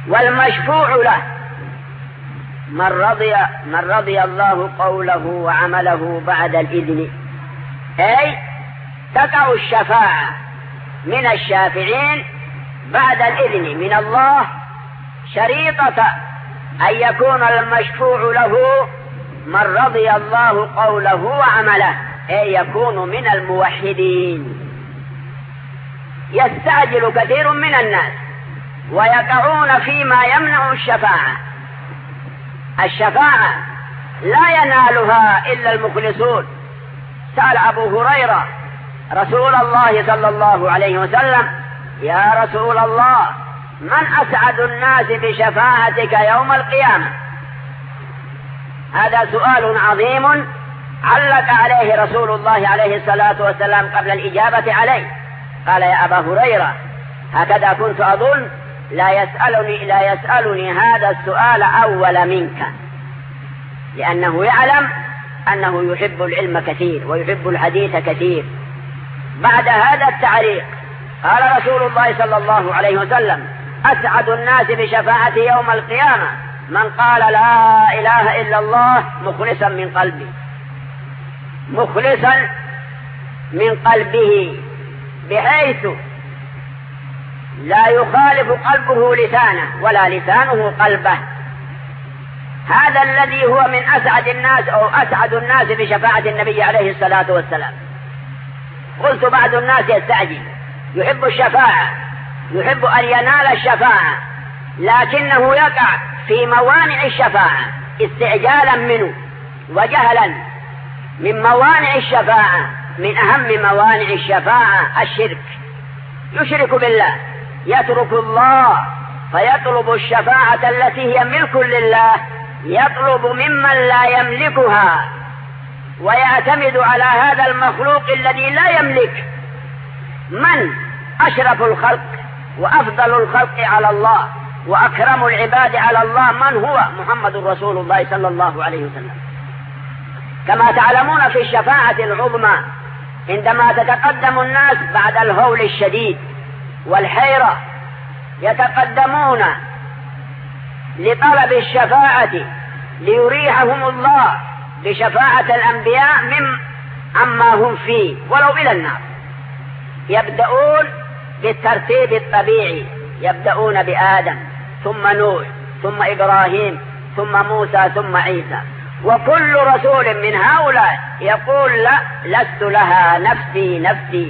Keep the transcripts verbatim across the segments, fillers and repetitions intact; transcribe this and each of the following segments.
والمشفوع له من رضي, من رضي الله قوله وعمله بعد الإذن، أي تقع الشفاعة من الشافعين بعد الإذن من الله شريطة أن يكون المشفوع له من رضي الله قوله وعمله، أي يكون من الموحدين. يستعجل كثير من الناس ويقعون فيما يمنع الشفاعة. الشفاعة لا ينالها إلا المخلصون. سأل أبو هريرة رسول الله صلى الله عليه وسلم: يا رسول الله، من أسعد الناس بشفاعتك يوم القيامة؟ هذا سؤال عظيم علق عليه رسول الله عليه الصلاة والسلام قبل الإجابة عليه. قال: يا أبا هريرة، هكذا كنت أظن لا يسألني, لا يسألني هذا السؤال أول منك، لأنه يعلم أنه يحب العلم كثير ويحب الحديث كثير. بعد هذا التعليق قال رسول الله صلى الله عليه وسلم: أسعد الناس بشفاعة يوم القيامة من قال لا إله إلا الله مخلصا من قلبه، مخلصا من قلبه، بحيث لا يخالف قلبه لسانه ولا لسانه قلبه. هذا الذي هو من أسعد الناس أو أسعد الناس بشفاعة النبي عليه الصلاة والسلام. قلت بعض الناس يستعجل، يحب الشفاعة، يحب أن ينال الشفاعة، لكنه يقع في موانع الشفاعة استعجالا منه وجهلا. من موانع الشفاعة، من أهم موانع الشفاعة الشرك. يشرك بالله، يترك الله فيطلب الشفاعة التي هي ملك لله، يطلب ممن لا يملكها، ويعتمد على هذا المخلوق الذي لا يملك. من أشرف الخلق وأفضل الخلق على الله وأكرم العباد على الله من هو؟ محمد رسول الله صلى الله عليه وسلم. كما تعلمون في الشفاعة العظمى عندما تتقدم الناس بعد الهول الشديد والحيرة، يتقدمون لطلب الشفاعة ليريحهم الله بشفاعة الأنبياء من عما هم فيه ولو إلى النار. يبدأون بالترتيب الطبيعي، يبدأون بآدم ثم نوح ثم إبراهيم ثم موسى ثم عيسى، وكل رسول من هؤلاء يقول: لا، لست لها، نفسي نفسي.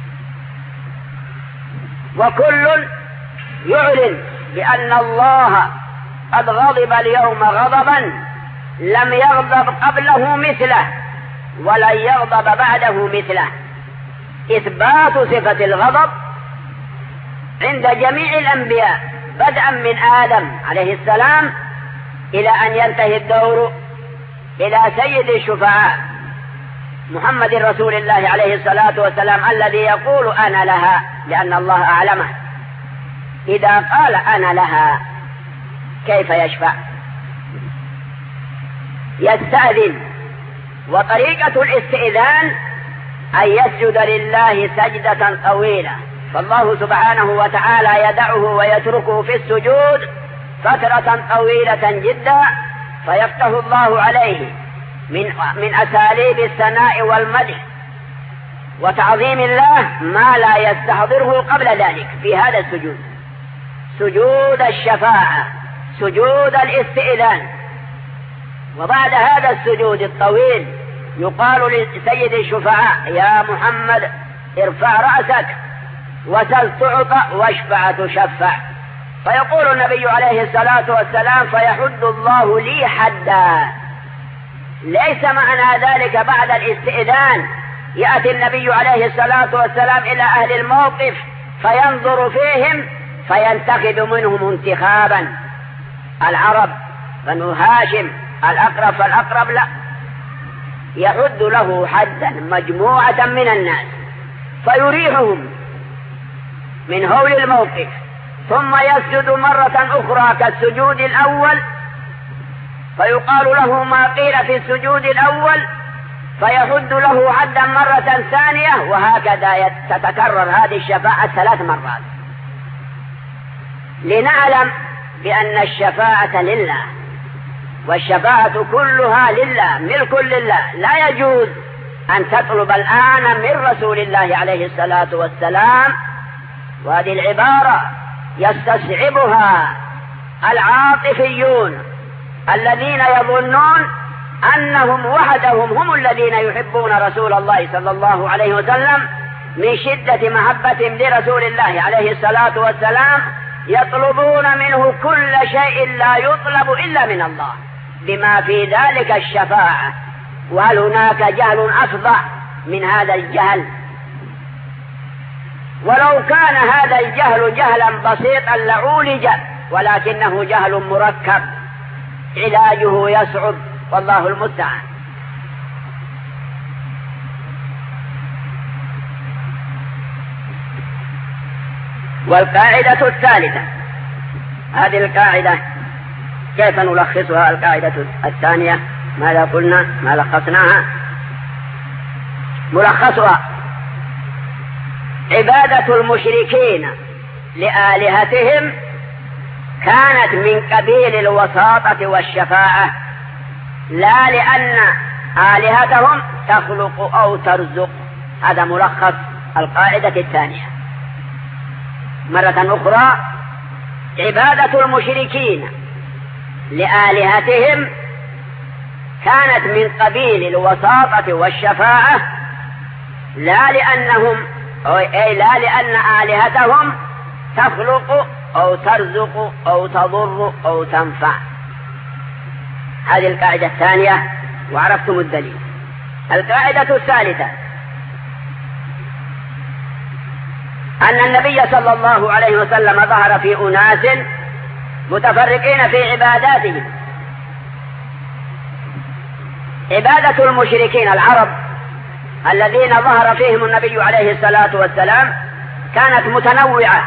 وكل يعلن بأن الله قد غضب اليوم غضبا لم يغضب قبله مثله ولن يغضب بعده مثله. إثبات صفة الغضب عند جميع الأنبياء بدءا من آدم عليه السلام إلى أن ينتهي الدور إلى سيد الشفعاء محمد رسول الله عليه الصلاة والسلام، الذي يقول: أنا لها، لأن الله أعلمه. إذا قال أنا لها كيف يشفع؟ يستأذن. وطريقة الاستئذان أن يسجد لله سجدة طويلة، فالله سبحانه وتعالى يدعه ويتركه في السجود فترة طويلة جدا، فيفتح الله عليه من, من أساليب الثناء والمدح وتعظيم الله ما لا يستحضره قبل ذلك في هذا السجود، سجود الشفاعة، سجود الاستئذان. وبعد هذا السجود الطويل يقال لسيد الشفعاء: يا محمد، ارفع رأسك وسل تعطى واشفع تشفع. فيقول النبي عليه الصلاة والسلام: فيحد الله لي حدا. ليس معنى ذلك بعد الاستئذان يأتي النبي عليه الصلاة والسلام إلى أهل الموقف فينظر فيهم فينتخب منهم انتخابا، العرب بنو هاشم الأقرب فالأقرب، لا، يحد له حدا مجموعة من الناس فيريحهم من هول الموقف، ثم يسجد مرة أخرى كالسجود الأول فيقال له ما قيل في السجود الأول، فيحد له حدا مرة ثانية، وهكذا تتكرر هذه الشفاعة ثلاث مرات، لنعلم بأن الشفاعة لله، والشفاعة كلها لله، ملك لله. لا يجوز أن تطلب الآن من رسول الله عليه الصلاة والسلام، وهذه العبارة يستصعبها العاطفيون الذين يظنون أنهم وحدهم هم الذين يحبون رسول الله صلى الله عليه وسلم من شدة محبتهم لرسول الله عليه الصلاة والسلام، يطلبون منه كل شيء لا يطلب إلا من الله، بما في ذلك الشفاعة. وهل هناك جهل أفظع من هذا الجهل؟ ولو كان هذا الجهل جهلا بسيطا لعولج، ولكنه جهل مركب علاجه يصعب، والله المستعان. والقاعدة الثالثة، هذه القاعدة كيف نلخصها؟ القاعدة الثانية ماذا قلنا؟ ما لخصناها؟ ملخصها: عبادة المشركين لآلهتهم كانت من قبيل الوساطة والشفاعة، لا لأن آلهتهم تخلق أو ترزق. هذا ملخص القاعدة الثانية. مرة أخرى: عبادة المشركين لآلهتهم كانت من قبيل الوساطة والشفاعة، لا لأنهم أي لا لأن آلهتهم تخلق أو ترزق أو تضر أو تنفع. هذه القاعدة الثانية، وعرفتم الدليل. القاعدة الثالثة: أن النبي صلى الله عليه وسلم ظهر في أناس متفرقين في عباداتهم. عبادة المشركين العرب الذين ظهر فيهم النبي عليه الصلاة والسلام كانت متنوعة.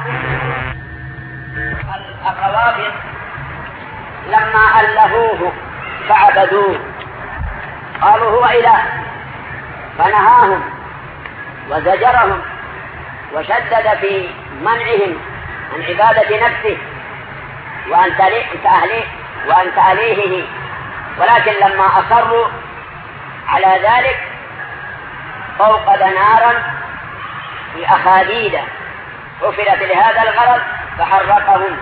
الروافض لما ألهوه فعبدوه قالوا هو إله، فنهاهم وزجرهم وشدد في منعهم عن عبادة نفسه وأن تأهليه وأن تأليهه، ولكن لما أصروا على ذلك أوقد نارا في أخاديد حفرت لهذا الغرض فحرقهم.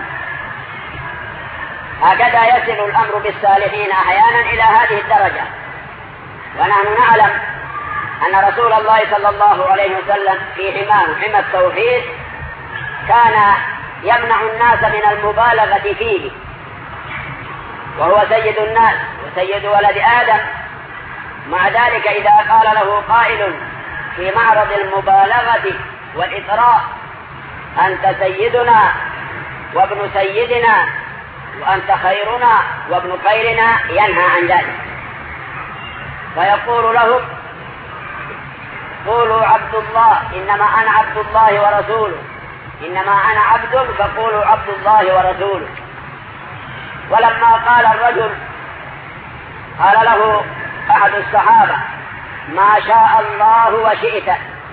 هكذا يصل الأمر بالصالحين أحيانا إلى هذه الدرجة. ونحن نعلم أن رسول الله صلى الله عليه وسلم في حماه حمى التوحيد كان يمنع الناس من المبالغة فيه، وهو سيد الناس وسيد ولد آدم. مع ذلك إذا قال له قائل في معرض المبالغة والإطراء: أنت سيدنا وابن سيدنا وأنت خيرنا وابن خيرنا، ينهى عن ذلك، فيقول لهم: قولوا عبد الله، إنما أنا عبد الله ورسوله، إنما أنا عبد فقولوا عبد الله ورسوله. ولما قال الرجل، قال له أحد الصحابة: ما شاء الله وشئت،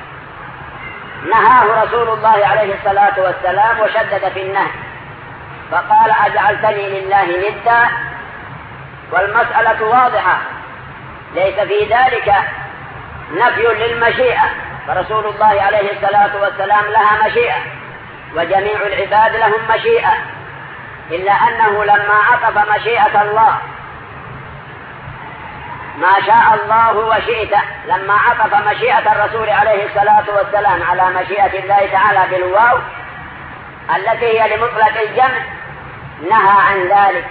نهاه رسول الله عليه الصلاة والسلام وشدد في النهي، فقال: أجعلتني لله ندا؟ والمسألة واضحة، ليس في ذلك نفي للمشيئة، فرسول الله عليه الصلاة والسلام لها مشيئة وجميع العباد لهم مشيئة، إلا أنه لما عطف مشيئة الله ما شاء الله وشئت، لما عطف مشيئة الرسول عليه الصلاة والسلام على مشيئة الله تعالى بالواو التي هي لمطلق الجمع، نهى عن ذلك.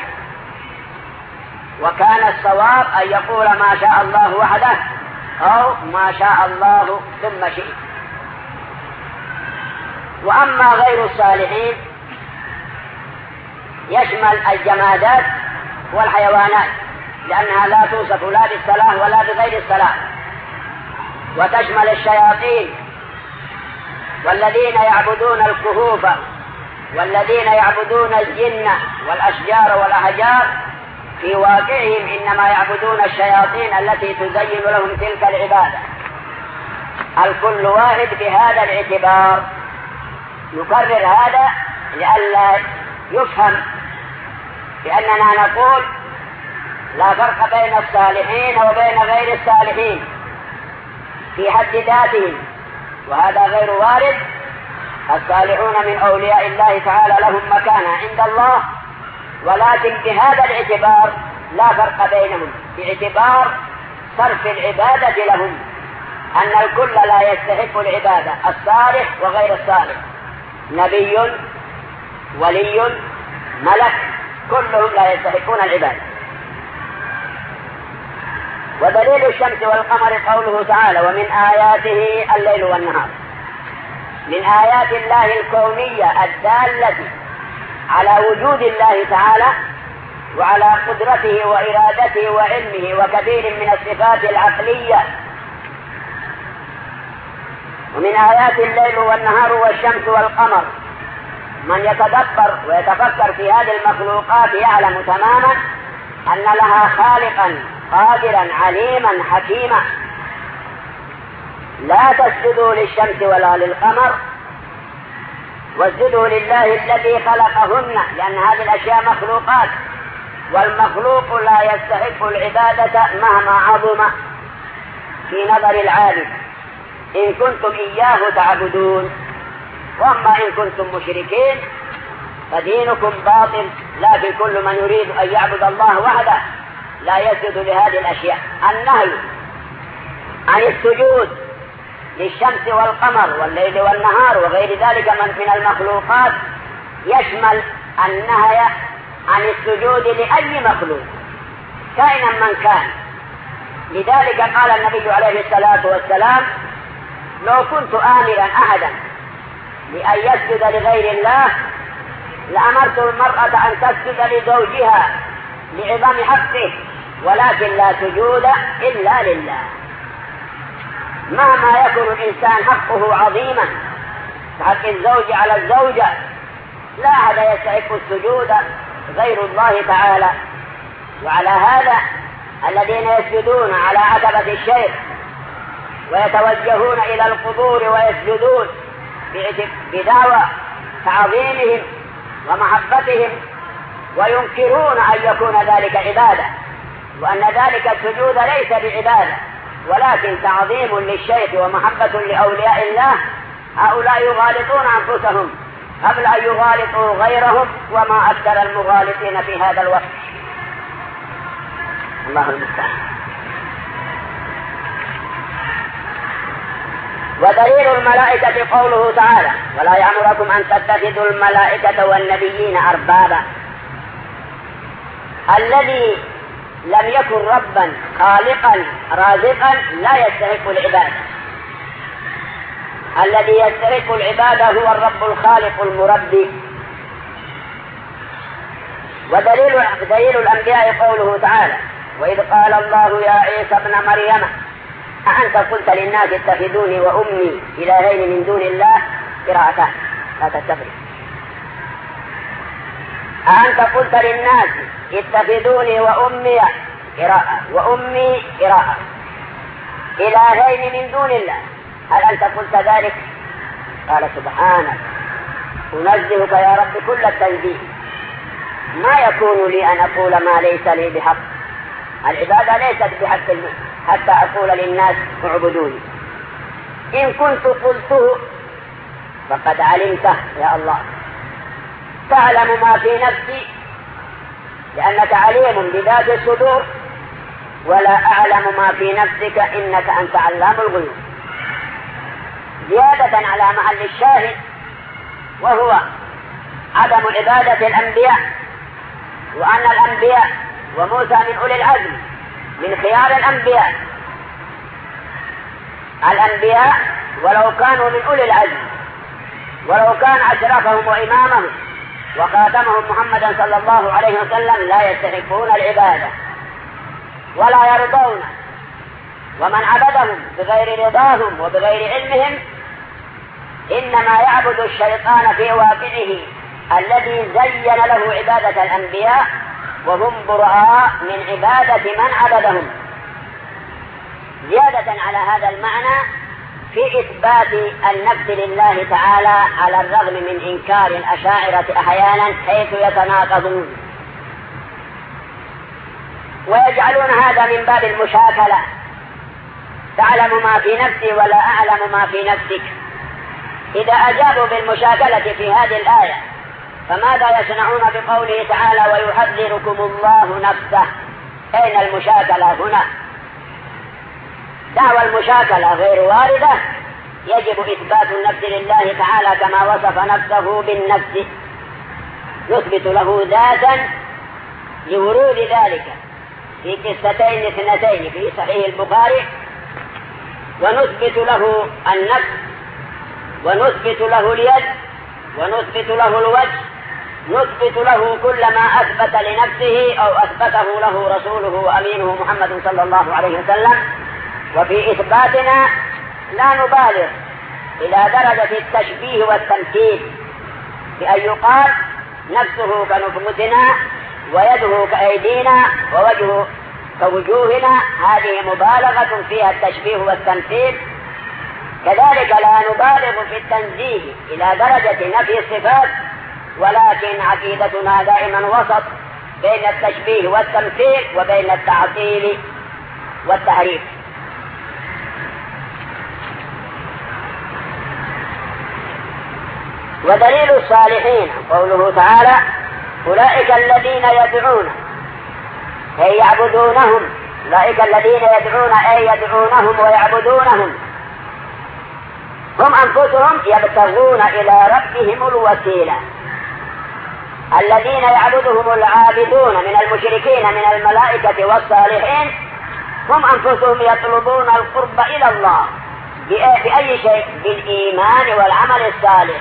وكان الصواب أن يقول ما شاء الله وحده أو ما شاء الله ثم شئت. وأما غير الصالحين يشمل الجمادات والحيوانات، لأنها لا توصف لا بالصلاة ولا بغير الصلاة، وتشمل الشياطين والذين يعبدون الكهوف والذين يعبدون الجن والأشجار والأحجار، في واقعهم إنما يعبدون الشياطين التي تزين لهم تلك العبادة. الكل واحد بهذا الاعتبار. نكرر هذا لئلا يفهم بأننا نقول لا فرق بين الصالحين وبين غير الصالحين في حد ذاتهم، وهذا غير وارد. الصالحون من أولياء الله تعالى لهم مكانة عند الله، ولكن بهذا الاعتبار لا فرق بينهم باعتبار صرف العبادة لهم، أن الكل لا يستحق العبادة، الصالح وغير الصالح، نبي ولي ملك، كلهم لا يستحقون العبادة. ودليل الشمس والقمر قوله تعالى: ومن آياته الليل والنهار. من آيات الله الكونية الدالة على وجود الله تعالى وعلى قدرته وإرادته وعلمه وكثير من الصفات العقلية. ومن آيات الليل والنهار والشمس والقمر. من يتدبر ويتفكر في هذه المخلوقات يعلم تماما أن لها خالقا قادرا عليما حكيما. لا تسجدوا للشمس ولا للقمر واسجدوا لله الذي خلقهن، لأن هذه الأشياء مخلوقات، والمخلوق لا يستحق العبادة مهما عظم في نظر العابد إن كنتم إياه تعبدون. وأما إن كنتم مشركين فدينكم باطل، لكن كل من يريد أن يعبد الله وحده لا يسجد لهذه الأشياء. النهي عن السجود للشمس والقمر والليل والنهار وغير ذلك من المخلوقات يشمل النهي عن السجود لأي مخلوق كائنا من كان. لذلك قال النبي عليه الصلاة والسلام: لو كنت آمرا أحدا لأن يسجد لغير الله لأمرت المرأة أن تسجد لزوجها لعظم حقه، ولكن لا سجود إلا لله. مهما يكون الإنسان حقه عظيما حق الزوج على الزوجة، لا أحد يستحق السجود غير الله تعالى. وعلى هذا الذين يسجدون على عتبة الشيخ ويتوجهون إلى القبور ويسجدون بدعوى تعظيمهم ومحبتهم وينكرون أن يكون ذلك عبادة، وأن ذلك السجود ليس بعبادة ولكن تعظيم للشيخ ومحبة لأولياء الله، هؤلاء يغالطون أنفسهم قبل أن يغالطوا غيرهم، وما أكثر المغالطين في هذا الوقت. الله المستعان. ودليل الملائكة قوله تعالى: ولا يأمركم أن تتخذوا الملائكة والنبيين أربابا. الذي لم يكن ربا خالقا رازقا لا يستحق العبادة. الذي يستحق العبادة هو الرب الخالق المربي. ودليل دليل الأنبياء قوله تعالى: وإذ قال الله يا عيسى ابن مريم أأنت قلت للناس اتخذوني وأمي إلهين من دون الله؟ قراءتان لا تستفرق. أأنت قلت للناس اتخذوني وأمي قراءة وأمي قراءة إلهين من دون الله، هل أنت قلت ذلك؟ قال سبحانك أنزهك يا رب كل التنزيه، ما يكون لي أن أقول ما ليس لي بحق. العبادة ليست بحق حتى أقول للناس اعبدوني. إن كنت قلته فقد علمته يا الله، تعلم ما في نفسي لأنك عليم بذات الصدور، ولا أعلم ما في نفسك إنك أنت علام الغيوب. زيادة على محل الشاهد وهو عدم عبادة الأنبياء، وأن الأنبياء وموسى من أولي العزم من خيار الأنبياء. الأنبياء ولو كانوا من أولي العزم، ولو كان أشرفهم وإمامهم وخاتمهم محمدا صلى الله عليه وسلم، لا يستحقون العبادة ولا يرضون. ومن عبدهم بغير رضاهم وبغير علمهم إنما يعبد الشيطان في واقعه الذي زين له عبادة الأنبياء، وهم براء من عبادة من عبدهم. زيادة على هذا المعنى في إثبات النفس لله تعالى على الرغم من إنكار الأشاعرة أحيانا حيث يتناقضون. ويجعلون هذا من باب المشاكلة، تعلم ما في نفسي ولا أعلم ما في نفسك. إذا أجابوا بالمشاكلة في هذه الآية فماذا يصنعون بقوله تعالى ويحذركم الله نفسه؟ أين المشاكلة هنا؟ دعوى المشاكلة غير واردة، يجب إثبات النفس لله تعالى كما وصف نفسه بالنفس، نثبت له ذاتا لورود ذلك في قصتين اثنتين في صحيح البخاري، ونثبت له النفس ونثبت له اليد ونثبت له الوجه، نثبت له كل ما أثبت لنفسه أو أثبته له رسوله وأمينه محمد صلى الله عليه وسلم. وفي إثباتنا لا نبالغ إلى درجة التشبيه والتمثيل، بأن يقال نفسه كنفوسنا ويده كأيدينا ووجهه كوجوهنا، هذه مبالغة فيها التشبيه والتمثيل. كذلك لا نبالغ في التنزيه إلى درجة نفي الصفات، ولكن عقيدتنا دائما وسط بين التشبيه والتمثيل وبين التعطيل والتحريف. ودليل الصالحين قوله تعالى أولئك الذين يدعون أي يعبدونهم، أولئك الذين يدعون أي يدعونهم ويعبدونهم هم أنفسهم يبتغون إلى ربهم الوسيلة. الذين يعبدهم العابدون من المشركين من الملائكة والصالحين هم أنفسهم يطلبون القرب إلى الله بأي شيء؟ بالإيمان والعمل الصالح.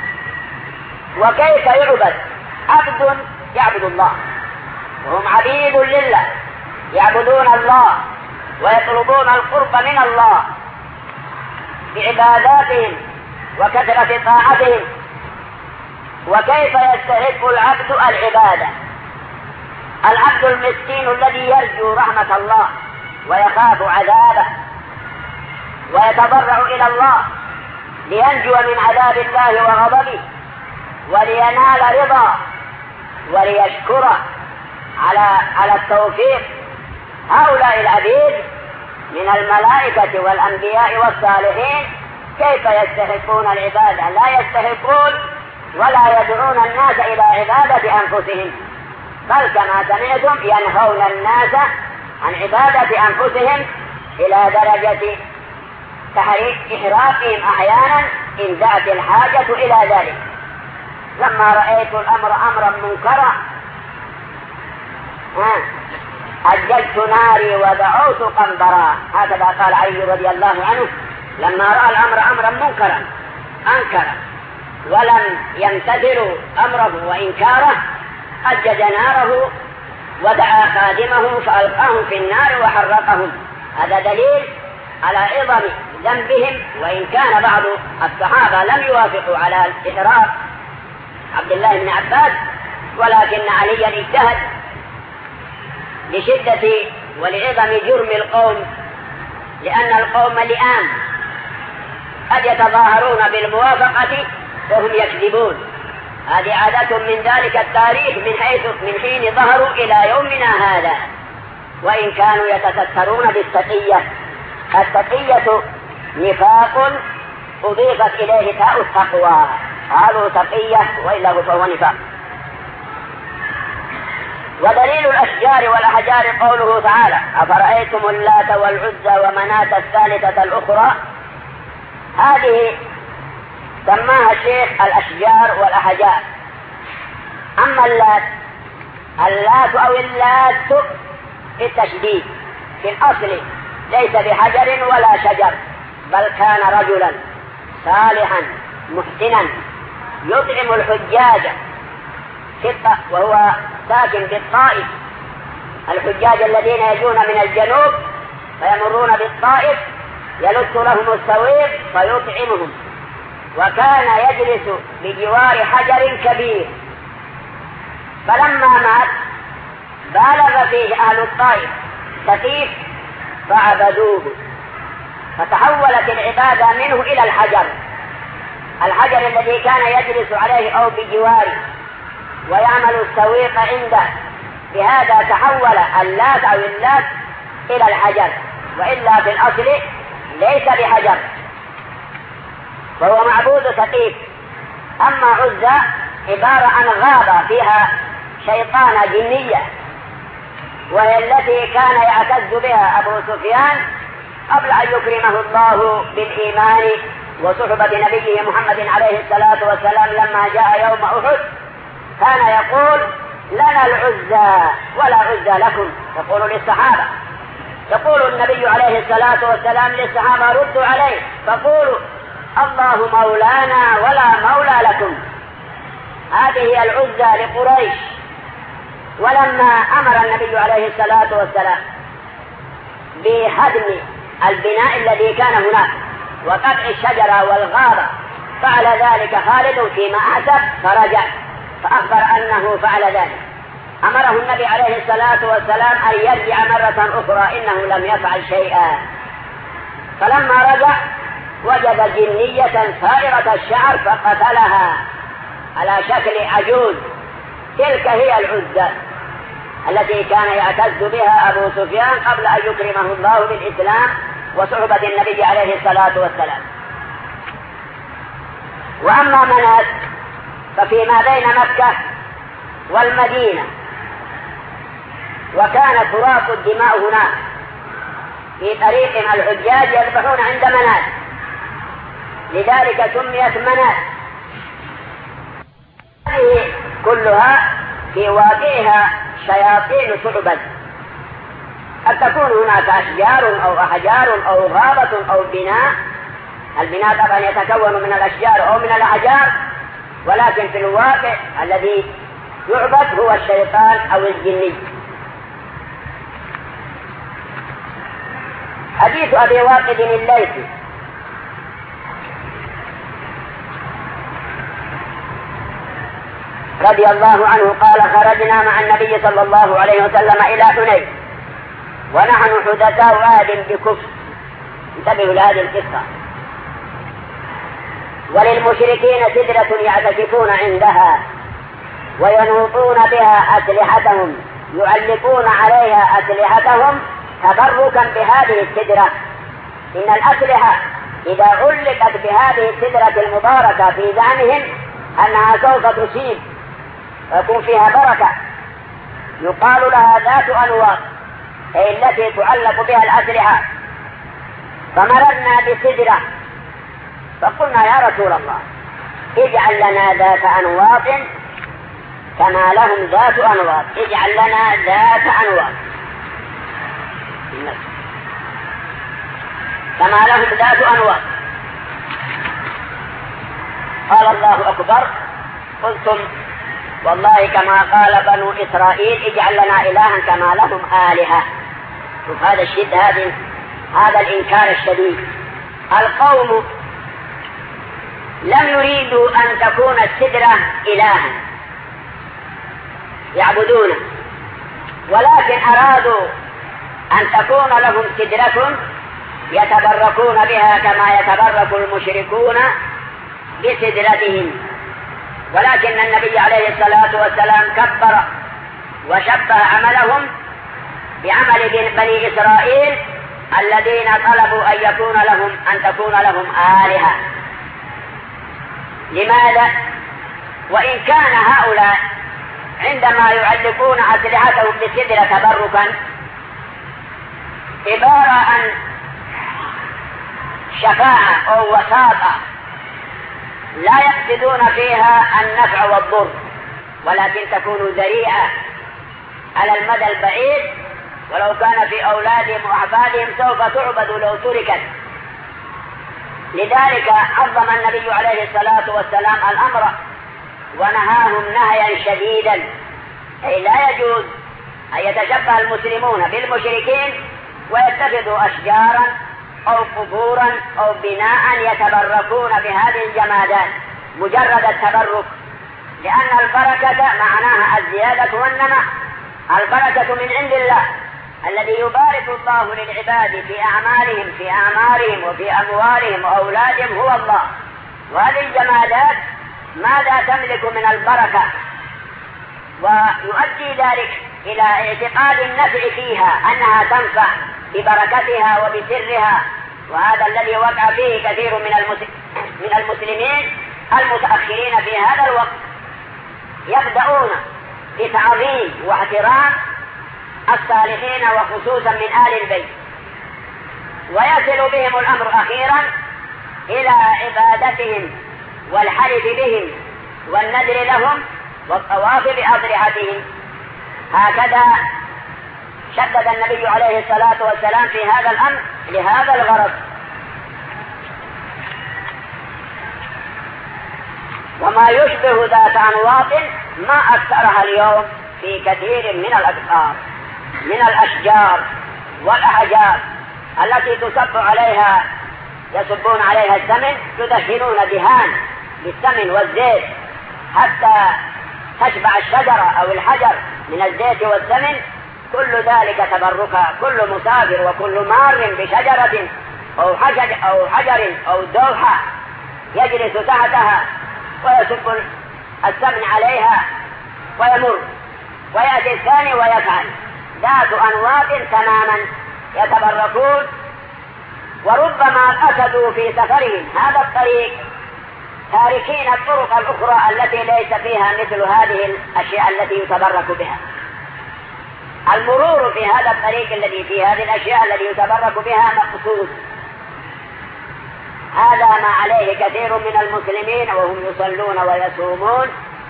وكيف يعبد؟ عبد يعبد الله وهم عبيد لله، يعبدون الله ويطلبون القرب من الله بعباداتهم وكثرة طاعتهم. وكيف يستحق العبد العبادة؟ العبد المسكين الذي يرجو رحمة الله ويخاف عذابه ويتضرع إلى الله لينجو من عذاب الله وغضبه ولينال رضا وليشكر على على التوفيق. هؤلاء العبيد من الملائكة والأنبياء والصالحين كيف يستحقون العبادة؟ لا يستحقون ولا يدعون الناس إلى عبادة أنفسهم، بل كما سمعتم ينهون الناس عن عبادة أنفسهم إلى درجة إحراقهم أحيانا إن دعت الحاجة إلى ذلك. لما رأيت الأمر أمرا منكرا أجلت ناري ودعوت قنبرا، هكذا قال علي رضي الله عنه لما رأى الأمر أمرا منكرا أنكر ولم يمتثلوا أمره وإنكاره، أجج ناره ودعا خادمه فألقاهم في النار وحرقهم. هذا دليل على عظم ذنبهم، وإن كان بعض الصحابة لم يوافقوا على الإحراق عبد الله بن عباس، ولكن عليا اجتهد لشدة ولعظم جرم القوم، لأن القوم لئام قد يتظاهرون بالموافقة وهم يكذبون. هذه عادة من ذلك التاريخ من حيث من حين ظهروا إلى يومنا هذا، وإن كانوا يتسترون بالتقية. التقية نفاق أضيفت إليه تاء التقوى، قالوا تقية وإلا فهو نفاق. ودليل الأشجار والأحجار قوله تعالى أفرأيتم اللات والعزى ومناة الثالثة الأخرى. هذه سماها الشيخ الأشجار والأحجار. أما اللات اللات أو اللات في التشديد في الأصل ليس بحجر ولا شجر، بل كان رجلا صالحا محسنا يطعم الحجاج وهو ساكن بالطائف. الحجاج الذين يجون من الجنوب فيمرون بالطائف يلت لهم السويق فيطعمهم، وكان يجلس بجوار حجر كبير، فلما مات بالغ فيه أهل الطائف كثيف فعبدوه، فتحولت العبادة منه إلى الحجر الحجر الذي كان يجلس عليه أو بجواره ويعمل السويق عنده بهذا تحول اللات أو اللات إلى الحجر، وإلا في الأصل ليس بحجر، وهو معبود ثقيف. أما عزى عبارة عن غابة فيها شيطانة جنية، وهي التي كان يعتز بها أبو سفيان قبل أن يكرمه الله بالإيمان وصحبة نبيه محمد عليه الصلاة والسلام. لما جاء يوم أحد كان يقول لنا العزى ولا عزى لكم، يقول للصحابة، يقول النبي عليه الصلاة والسلام للصحابة ردوا عليه فقولوا الله مولانا ولا مولى لكم. هذه هي العزى لقريش. ولما أمر النبي عليه الصلاة والسلام بهدم البناء الذي كان هناك وقطع الشجرة والغابة، فعل ذلك خالد فيما أحسب فرجع فأخبر أنه فعل ذلك. أمره النبي عليه الصلاة والسلام أن يرجع مرة أخرى، إنه لم يفعل شيئا. فلما رجع وجد جنية ثائرة الشعر فقتلها على شكل عجوز. تلك هي العزى التي كان يعتز بها أبو سفيان قبل أن يكرمه الله بالإسلام وصحبة النبي عليه الصلاة والسلام. وأما منات ففيما بين مكة والمدينة، وكان تراق الدماء هناك في طريق الحجاج يذبحون عند منات، لذلك سميت منات. هذه كلها في واقعها شياطين تعبد. قد تكون هناك أشجار أو أحجار أو غابة أو بناء. البناء طبعا يتكون من الأشجار أو من الأحجار، ولكن في الواقع الذي يعبد هو الشيطان أو الجني. حديث أبي واقد الليثي رضي الله عنه قال خرجنا مع النبي صلى الله عليه وسلم إلى حنين ونحن حدثاء عهد بكفر. انتبهوا لهذه القصة. وللمشركين سدرة يعتكفون عندها وينوطون بها أسلحتهم، يعلقون عليها أسلحتهم تبركا بهذه السدرة. إن الأسلحة إذا علقت بهذه السدرة المباركة في زعمهم أنها سوف تصيب ويكون فيها بركة، يقال لها ذات أنواط، أي التي تعلق بها الأسلحة. فمررنا بسدرة فقلنا يا رسول الله اجعل لنا ذات أنواط كما لهم ذات أنواط، اجعل لنا ذات أنواط كما لهم ذات أنواط. قال الله أكبر. قلتم والله كما قال بنو إسرائيل اجعل لنا إلها كما لهم آلهة. شوف هذا الشد، هذا هذا الإنكار الشديد. القوم لم يريدوا أن تكون السدرة إلها يعبدونه، ولكن أرادوا أن تكون لهم سدرة يتبركون بها كما يتبرك المشركون بسدرتهم. ولكن النبي عليه الصلاة والسلام كبر وشبه عملهم بعمل بني إسرائيل الذين طلبوا أن يكون لهم أن تكون لهم آلهة. لماذا؟ وإن كان هؤلاء عندما يعلقون أسلحتهم بسدرة تبركا عبارة عن شفاعة أو وساطة لا يقصدون فيها النفع والضر، ولكن تكون ذريعة على المدى البعيد، ولو كان في أولادهم وأحفادهم سوف تعبد لو تركت. لذلك عظم النبي عليه الصلاة والسلام الأمر ونهاهم نهيا شديدا، أي لا يجوز أن يتشبه المسلمون بالمشركين ويتخذوا أشجارا أو قبورا أو بناء يتبركون بهذه الجمادات مجرد التبرك، لأن البركة معناها الزيادة والنماء. البركة من عند الله الذي يبارك الله للعباد في أعمالهم في أعمارهم وفي أموالهم وأولادهم هو الله. وهذه الجمادات ماذا تملك من البركة؟ ويؤدي ذلك إلى اعتقاد النفع فيها أنها تنفع ببركتها وبسرها. وهذا الذي وقع فيه كثير من المسلمين المتأخرين في هذا الوقت، يبدأون بتعظيم واحترام الصالحين وخصوصا من آل البيت، ويصل بهم الأمر أخيرا إلى عبادتهم والحلف بهم والنذر لهم والطواف بأضرحتهم. هكذا شدد النبي عليه الصلاة والسلام في هذا الأمر لهذا الغرض. وما يشبه ذات أنواط ما أكثرها اليوم في كثير من الأقطار من الأشجار والأحجار التي تصب عليها يصبون عليها السمن، يدهنون دهان بالسمن والزيت حتى تشبع الشجرة أو الحجر من الزيت والسمن. كل ذلك تبركا، كل مسافر وكل مار بشجرة أو حجر أو حجر أو دوحة يجلس تحتها ويصب السمن عليها ويمر، ويأتي الثاني ويفعل ذات أنواط تماما يتبركون. وربما قصدوا في سفرهم هذا الطريق تاركين الطرق الأخرى التي ليس فيها مثل هذه الأشياء التي يتبرك بها. المرور في هذا الطريق الذي فيه هذه الأشياء التي يتبرك بها مقصود. هذا ما عليه كثير من المسلمين وهم يصلون ويصومون،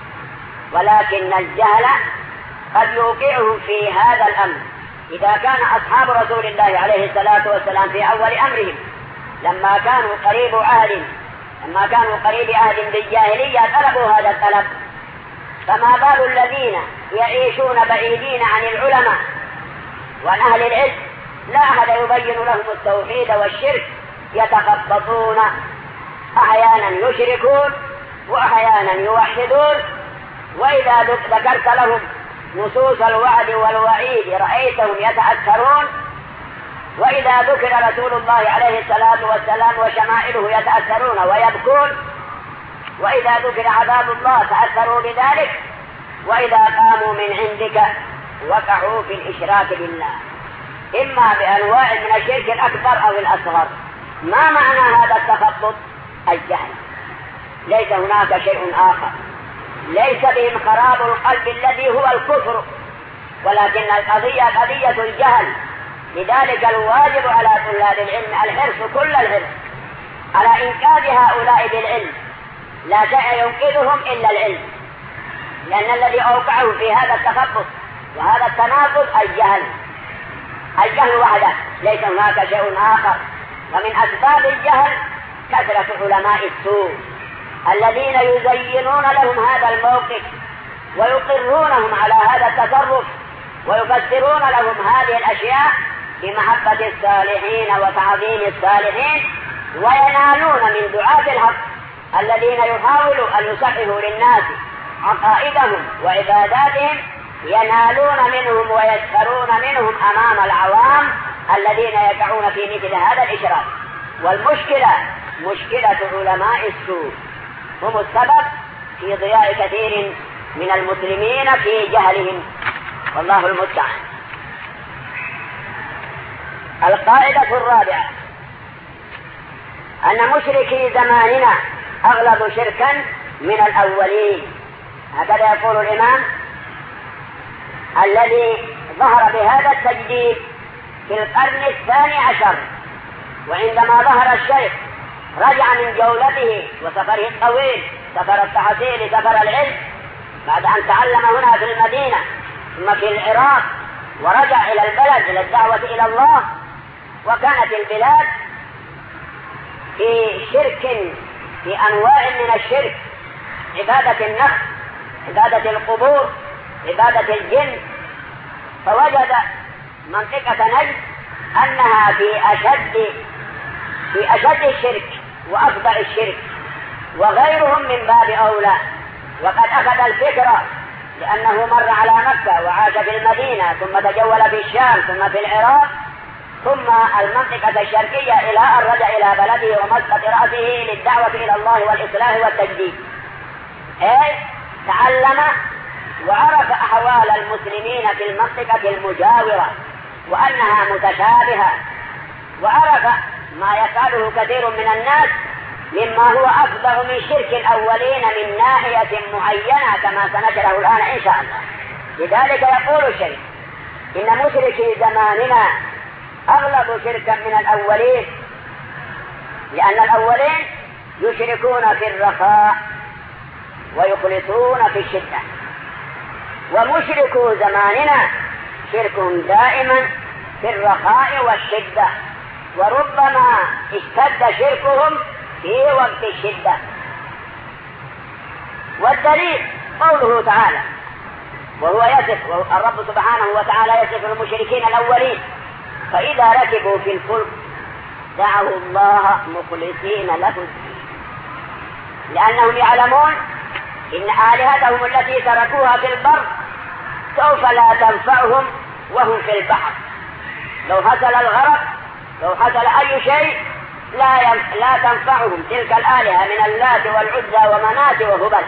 ولكن الجهل قد يوقعهم في هذا الأمر. إذا كان أصحاب رسول الله عليه الصلاة والسلام في أول أمرهم لما كانوا قريب عهد لما كانوا قريب عهد بالجاهلية طلبوا هذا الطلب، فما بال الذين يعيشون بعيدين عن العلماء وعن أهل العلم لا أحد يبين لهم التوحيد والشرك، يتخبطون، أحيانا يشركون وأحيانا يوحدون. وإذا ذكرت لهم نصوص الوعد والوعيد رأيتهم يتأثرون، وإذا ذكر رسول الله عليه الصلاة والسلام وشمائله يتأثرون ويبكون، وإذا ذكر عذاب الله تأثروا بذلك، وإذا قاموا من عندك وقعوا في الإشراك بالله، إما بأنواع من الشرك الأكبر أو الأصغر. ما معنى هذا التخبط؟ الجهل، ليس هناك شيء آخر. ليس بهم خراب القلب الذي هو الكفر، ولكن القضية قضية الجهل. لذلك الواجب على طلاب العلم الحرص كل الحرص على إنقاذ هؤلاء بالعلم، لا شيء ينقذهم إلا العلم، لأن الذي أوقعه في هذا التخبط وهذا التناقض الجهل. الجهل وحده، ليس هناك شيء آخر. ومن أسباب الجهل كثرة علماء السوء الذين يزينون لهم هذا الموقف ويقرونهم على هذا التصرف ويفسرون لهم هذه الأشياء بمحبة الصالحين وتعظيم الصالحين، وينالون من دعاة الحق الذين يحاولوا أن يصححوا للناس عقائدهم وعباداتهم، ينالون منهم ويسخرون منهم أمام العوام الذين يقعون في مثل هذا الإشراك. والمشكلة مشكلة علماء السوء، هم السبب في ضياع كثير من المسلمين في جهلهم، والله المستعان. القاعدة الرابعة أن مشركي زماننا أغلب شركا من الأولين. هكذا يقول الإمام الذي ظهر بهذا التجديد في القرن الثاني عشر، وعندما ظهر الشيخ رجع من جولته وسفره الطويل، سفر التحصيل، سفر العلم، بعد أن تعلم هنا في المدينة ثم في العراق، ورجع إلى البلد إلى الدعوة إلى الله. وكانت البلاد في شرك، في أنواع من الشرك، عبادة النفس، عبادة القبور، عبادة الجن. فوجد منطقة نجد أنها في أشد في أشد الشرك وأفظع الشرك، وغيرهم من باب أولى. وقد أخذ الفكرة لأنه مر على مكة وعاش في المدينة، ثم تجول في الشام، ثم في العراق، ثم المنطقة الشرقية، إلى أن رجع إلى بلده ومسقط رأسه للدعوة إلى الله والإصلاح والتجديد. أي تعلم وعرف أحوال المسلمين في المنطقة المجاورة وأنها متشابهة، وعرف ما يفعله كثير من الناس مما هو أفضل من شرك الأولين من ناحية معينة كما سنشره الآن إن شاء الله. لذلك يقول الشيخ إن مشركي زماننا أغلب شركا من الأولين، لأن الأولين يشركون في الرخاء ويخلصون في الشدة، ومشركو زماننا شركهم دائما في الرخاء والشدة، وربما اشتد شركهم في وقت الشدة. والدليل قوله تعالى وهو يصف الرب سبحانه وتعالى يصف المشركين الأولين: فإذا ركبوا في الفلك دعوا الله مخلصين له الدين، لأنهم يعلمون إن آلهتهم التي تركوها في البر سوف لا تنفعهم وهم في البحر. لو حصل الغرق، لو حصل أي شيء، لا لا تنفعهم تلك الآلهة من اللات والعزى ومنات وهبل،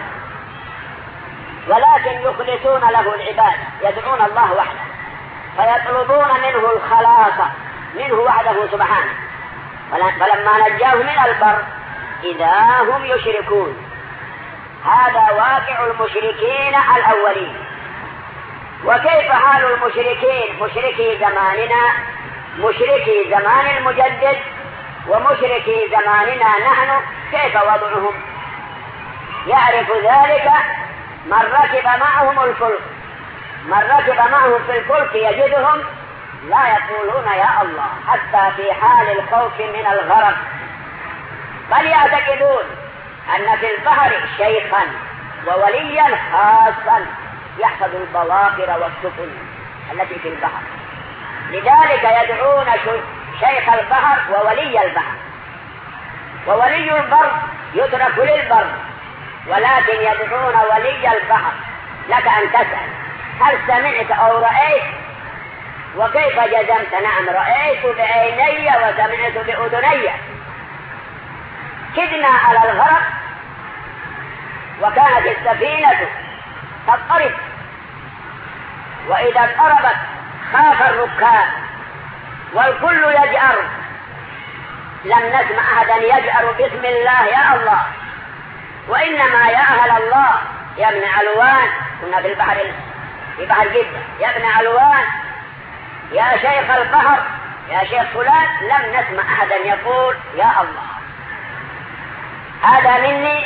ولكن يخلصون له العبادة، يدعون الله وحده، فيطلبون منه الخلاص منه وحده سبحانه. فلما نجاه من البر إذا هم يشركون. هذا واقع المشركين الأولين. وكيف حال المشركين مشركي زماننا، مشركي زمان المجدد ومشركي زماننا نحن، كيف وضعهم؟ يعرف ذلك من ركب معهم الفلك. من ركب معهم في الفلك يجدهم لا يقولون يا الله حتى في حال الخوف من الغرق، بل يعتقدون أن في البحر شيخا ووليا خاصا يحفظ البواخر والسفن التي في البحر، لذلك يدعون شيخ البحر وولي البحر. وولي البر يترك للبر، ولكن يدعون ولي البحر. لك أن تسأل هل سمعت أو رأيت؟ وكيف جزمت؟ نعم رأيت بعيني وسمعت بأذني. كدنا على الغرق وكانت السفينة تضطرب، وإذا اضطربت خاف الركاب والكل يجأر. لم نسمع أحدا يجأر باسم الله يا الله، وإنما يا أهل الله يا ابن علوان، كنا في البحر في بحر جدة، يا ابن علوان يا شيخ البحر يا شيخ فلان، لم نسمع أحدا يقول يا الله. هذا مني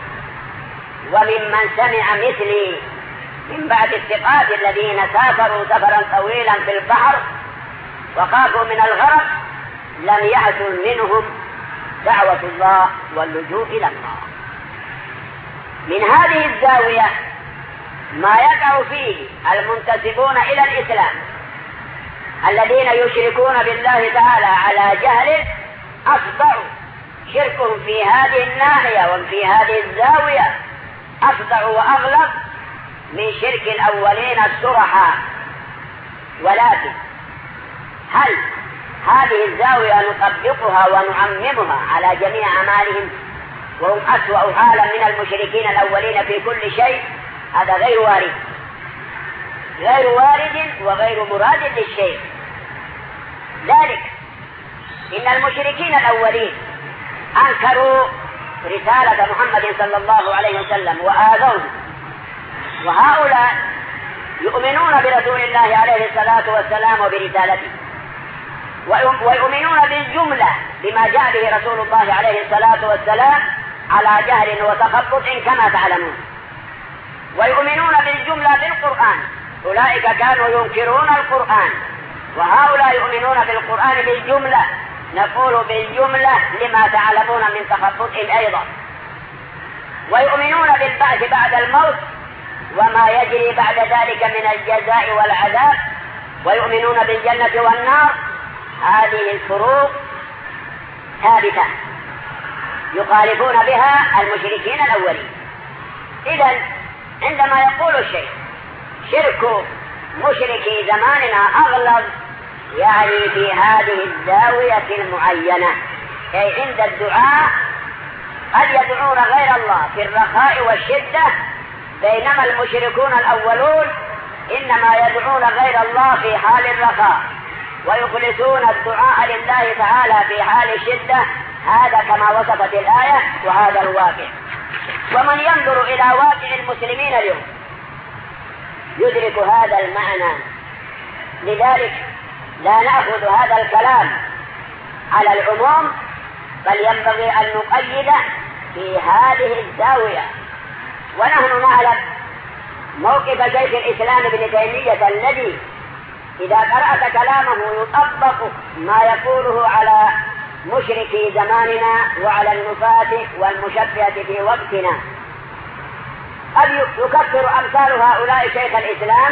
وممن سمع مثلي من بعد الثقات الذين سافروا سفرا طويلا في البحر وخافوا من الغرق، لم يحصل منهم دعوة الله واللجوء إلى الله. من هذه الزاوية ما يقع فيه المنتسبون إلى الإسلام الذين يشركون بالله تعالى على جهل، أفضع شركهم في هذه الناحية وفي هذه الزاوية أفضع وأغلب من شرك الأولين السرحاء. ولكن هل هذه الزاوية نطبقها ونعممها على جميع أعمالهم وهم أسوأ حالا من المشركين الأولين في كل شيء؟ هذا غير وارد، غير وارد وغير مراد للشيء. ذلك إن المشركين الأولين أنكروا رسالة محمد صلى الله عليه وسلم وآذوه، وهؤلاء يؤمنون برسول الله عليه الصلاة والسلام وبرسالته، ويؤمنون بالجملة بما جاء به رسول الله عليه الصلاة والسلام على جهل وتخبط كما تعلمون، ويؤمنون بالجملة بالقرآن. أولئك كانوا ينكرون القرآن، وهؤلاء يؤمنون بالقرآن بالجملة. نقول بالجملة لما تعلمون من تخبط أيضا. ويؤمنون بالبعث بعد الموت وما يجري بعد ذلك من الجزاء والعذاب، ويؤمنون بالجنة والنار. هذه الفروق ثابتة يخالفون بها المشركين الأولين. إذن عندما يقول الشيء شرك مشركي زماننا أغلب، يعني في هذه الزاوية المعينة، أي عند الدعاء قد يدعون غير الله في الرخاء والشدة، بينما المشركون الأولون إنما يدعون غير الله في حال الرخاء ويخلصون الدعاء لله تعالى في حال الشدة. هذا كما وصفت الآية وهذا الواقع. ومن ينظر إلى واقع المسلمين اليوم يدرك هذا المعنى. لذلك لا نأخذ هذا الكلام على العموم، بل ينبغي أن نقيد في هذه الزاوية. ونحن نعلم موقف شيخ الإسلام ابن تيمية الذي إذا قرأت كلامه يطبق ما يقوله على مشركي زماننا وعلى النفاة والمشبهة في وقتنا. قد يكفر أمثال هؤلاء شيخ الإسلام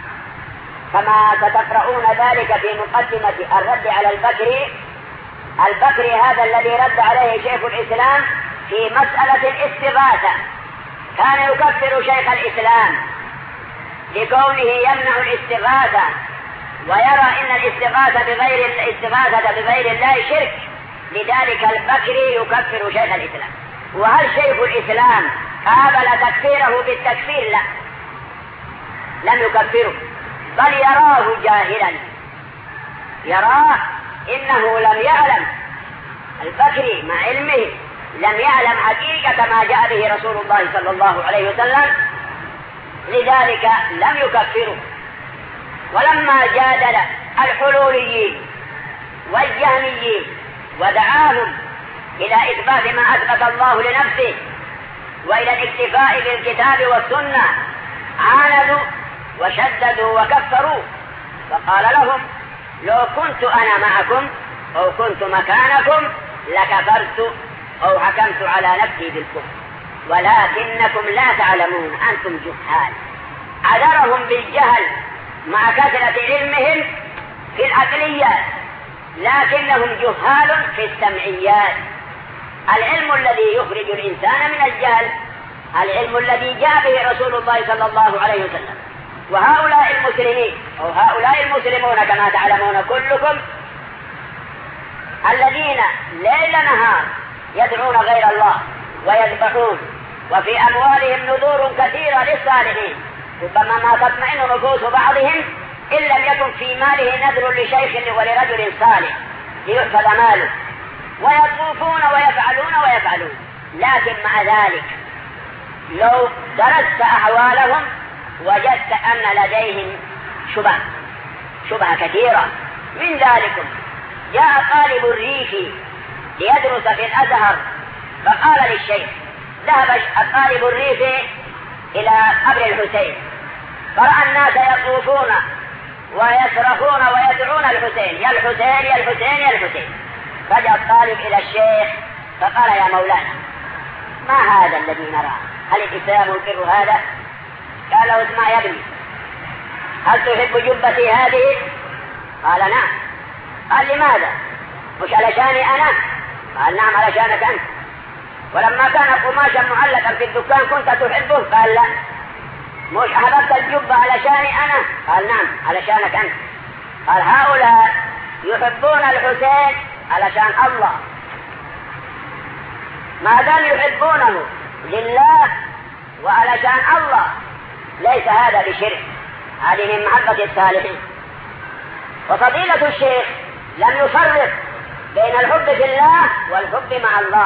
كما ستقرؤون ذلك في مقدمة الرد على البكري. البكري هذا الذي رد عليه شيخ الإسلام في مسألة الاستغاثة كان يكفر شيخ الإسلام لكونه يمنع الاستغاثة ويرى إن الاستغاثة بغير الاستغاثة بغير الله شرك. لذلك البكري يكفر شيخ الإسلام. وهل شيخ الإسلام قابل تكفيره بالتكفير؟ لا، لم يكفره، بل يراه جاهلا، يراه إنه لم يعلم. البكري مع علمه لم يعلم حقيقة ما جاء به رسول الله صلى الله عليه وسلم، لذلك لم يكفره. ولما جادل الحلوليين والجهميين ودعاهم إلى إثبات ما أثبت الله لنفسه وإلى الاكتفاء بالكتاب والسنة عاندوا وشددوا وكفروا، فقال لهم لو كنت أنا معكم أو كنت مكانكم لكفرت أو حكمت على نفسي بالكفر، ولكنكم لا تعلمون، أنتم جهال. عذرهم بالجهل مع كثرة علمهم في العقليات، لكنهم جهال في السمعيات. العلم الذي يخرج الإنسان من الجهل العلم الذي جاء به رسول الله صلى الله عليه وسلم. وهؤلاء المسلمين أو هؤلاء المسلمون كما تعلمون كلكم الذين ليل نهار يدعون غير الله ويذبحون، وفي أموالهم نذور كثيرة للصالحين، ربما ما تطمئن نفوس بعضهم إن لم يكن في ماله نذر لشيخ ولرجل صالح ليحفظ ماله، ويطوفون ويفعلون ويفعلون. لكن مع ذلك لو درست أحوالهم وجدت أن لديهم شبه شبه كثيرة. من ذلك جاء طالب الريف ليدرس في الأزهر فقال للشيخ، ذهب الطالب الريف إلى قبر الحسين فرأى الناس يطوفون ويصرخون ويدعون الحسين، يا الحسين يا الحسين يا الحسين. فجاء الطالب إلى الشيخ فقال يا مولانا ما هذا الذي نراه؟ هل الإسلام ينكر هذا؟ قال له اسمع يا ابني، هل تحب جبتي هذه؟ قال نعم. قال لماذا؟ مش علشاني أنا؟ قال نعم علشانك أنت. ولما كان قماشا معلقا في الدكان كنت تحبه؟ قال لا. مش أحببت الجبة علشاني أنا؟ قال نعم علشانك أنت. قال هؤلاء يحبون الحسين علشان الله، ما دام يحبونه لله وعلشان الله ليس هذا بشرك، هذه من محبة الصالحين. وفضيلة الشيخ لم يفرق بين الحب في الله والحب مع الله.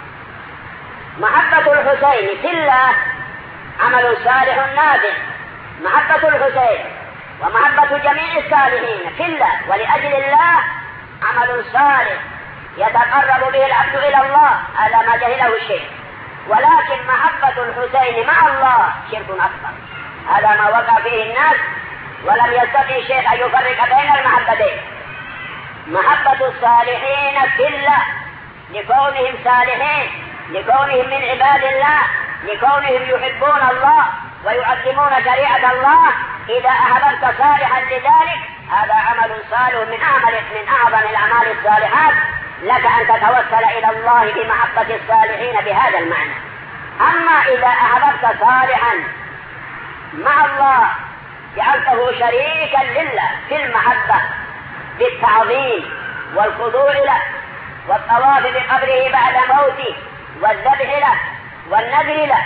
محبة الحسين في الله عمل صالح نافع، محبة الحسين ومحبة جميع الصالحين في الله ولأجل الله عمل صالح يتقرب به العبد إلى الله، هذا ما جهله الشيخ. ولكن محبة الحسين مع الله شرك أكبر، هذا ما وقع فيه الناس، ولم يستطيع الشيخ أن يفرق بين المحبتين. محبة الصالحين في الله لكونهم صالحين، لكونهم من عباد الله، لكونهم يحبون الله ويعظمون شريعة الله. إذا أحببت صالحا لذلك هذا عمل صالح من أعمل من أعظم الأعمال الصالحات، لك أن تتوسل إلى الله بمحبة الصالحين بهذا المعنى. أما إذا أحببت صالحا مع الله جعلته شريكا لله في المحبة بالتعظيم والخضوع له والطواف بقبره بعد موته والذبح له والنذر له،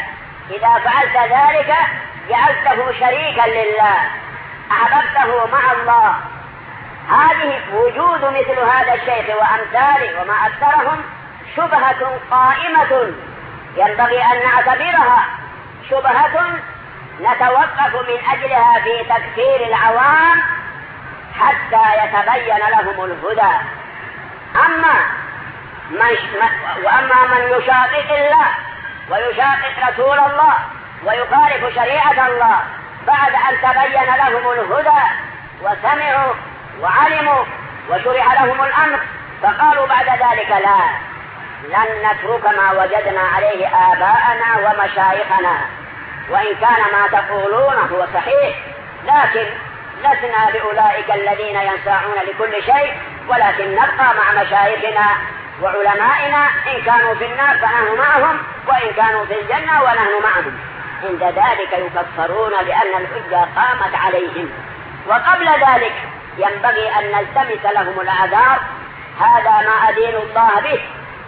إذا فعلت ذلك جعلته شريكا لله، أحببته مع الله. هذه وجود مثل هذا الشيخ وأمثاله وما أكثرهم شبهة قائمة ينبغي أن نعتبرها شبهة نتوقف من أجلها في تكفير العوام حتى يتبين لهم الهدى. أما من وأما من يشاقق الله ويشاقق رسول الله ويخالف شريعة الله بعد أن تبين لهم الهدى وسمعوا وعلموا وشرع لهم الأمر، فقالوا بعد ذلك لا، لن نترك ما وجدنا عليه آباءنا ومشايخنا، وإن كان ما تقولون هو صحيح، لكن لسنا بأولئك الذين ينساعون لكل شيء، ولكن نبقى مع مشايخنا وعلمائنا، إن كانوا في النار فنحن معهم، وإن كانوا في الجنة ونحن معهم. عند ذلك يكفرون لأن الحجة قامت عليهم. وقبل ذلك ينبغي أن نلتمس لهم الأعذار. هذا ما أدين الله به،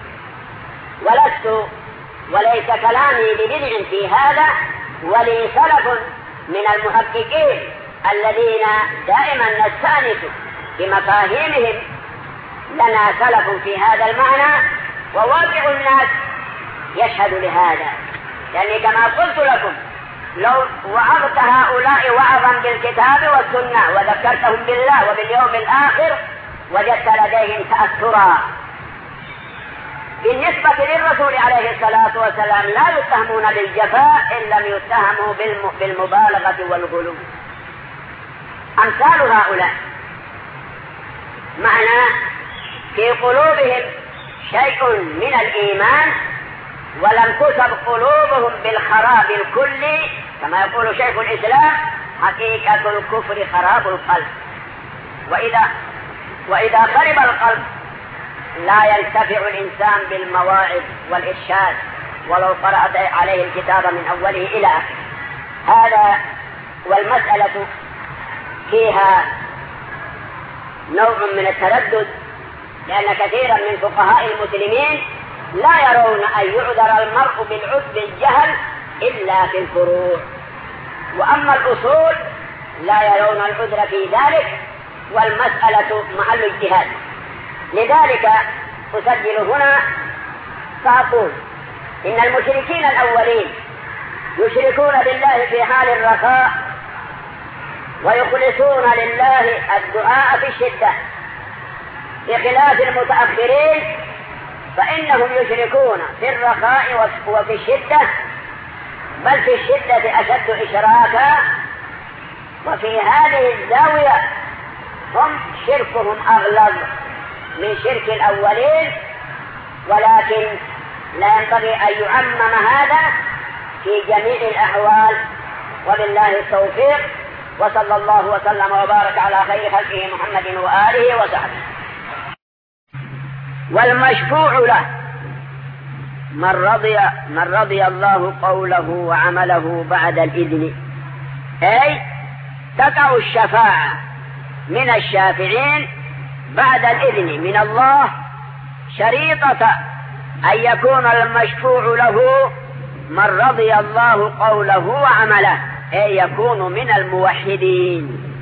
ولست وليس كلامي ببدع في هذا، ولي سلف من المحققين الذين دائما نستأنس بمفاهيمهم، لنا سلف في هذا المعنى، وواقع الناس يشهد لهذا. يعني كما قلت لكم، لو وعظت هؤلاء وعظا بالكتاب والسنة وذكرتهم بالله وباليوم الآخر وجدت لديهم تأثرا. بالنسبة للرسول عليه الصلاة والسلام لا يتهمون بالجفاء إن لم يتهموا بالمبالغة والغلو. أمثال هؤلاء معنى في قلوبهم شيء من الإيمان، ولم تصب قلوبهم بالخراب الكلي، كما يقول شيخ الإسلام حقيقة الكفر خراب القلب. وإذا وإذا خرب القلب لا ينتفع الإنسان بالمواعظ والإرشاد ولو قرأت عليه الكتاب من أوله إلى آخره. هذا والمسألة فيها نوع من التردد، لأن كثيرا من فقهاء المسلمين لا يرون أن يعذر المرء بالجهل إلا في الفروع، وأما الأصول لا يرون العذر في ذلك، والمسألة محل اجتهاد. لذلك أسجل هنا فأقول إن المشركين الأولين يشركون بالله في حال الرخاء ويخلصون لله الدعاء في الشدة، بخلاف المتأخرين فإنهم يشركون في الرخاء وفي الشدة، بل في الشدة أشد إشراكا. وفي هذه الزاوية هم شركهم أغلظ من شرك الأولين، ولكن لا ينبغي أن يعمم هذا في جميع الأحوال. وبالله التوفيق، وصلى الله وسلم وبارك على خير خلقه محمد وآله وصحبه. والمشفوع له من رضي من رضي الله قوله وعمله بعد الإذن، أي تقع الشفاعة من الشافعين بعد الإذن من الله، شريطة أن يكون المشفوع له من رضي الله قوله وعمله، أي يكون من الموحدين.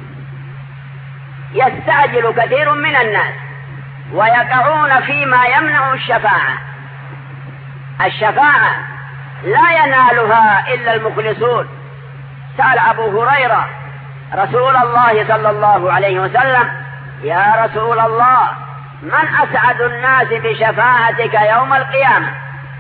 يستعجل كثير من الناس ويقعون فيما يمنع الشفاعة. الشفاعة لا ينالها إلا المخلصون. سأل أبو هريرة رسول الله صلى الله عليه وسلم: يا رسول الله، من أسعد الناس بشفاعتك يوم القيامة؟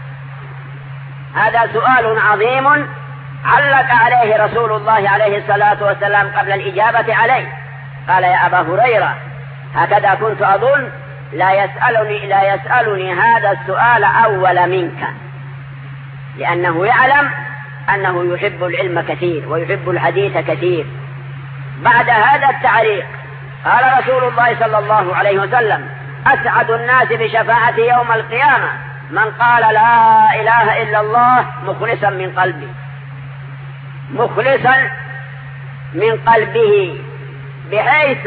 هذا سؤال عظيم علق عليه رسول الله عليه الصلاة والسلام قبل الإجابة عليه. قال: يا أبا هريرة، هكذا كنت أظن لا يسألني, لا يسألني هذا السؤال أول منك، لأنه يعلم أنه يحب العلم كثير ويحب الحديث كثير. بعد هذا التعليق قال رسول الله صلى الله عليه وسلم: أسعد الناس بشفاعة يوم القيامة من قال لا إله إلا الله مخلصا من قلبه، مخلصا من قلبه، بحيث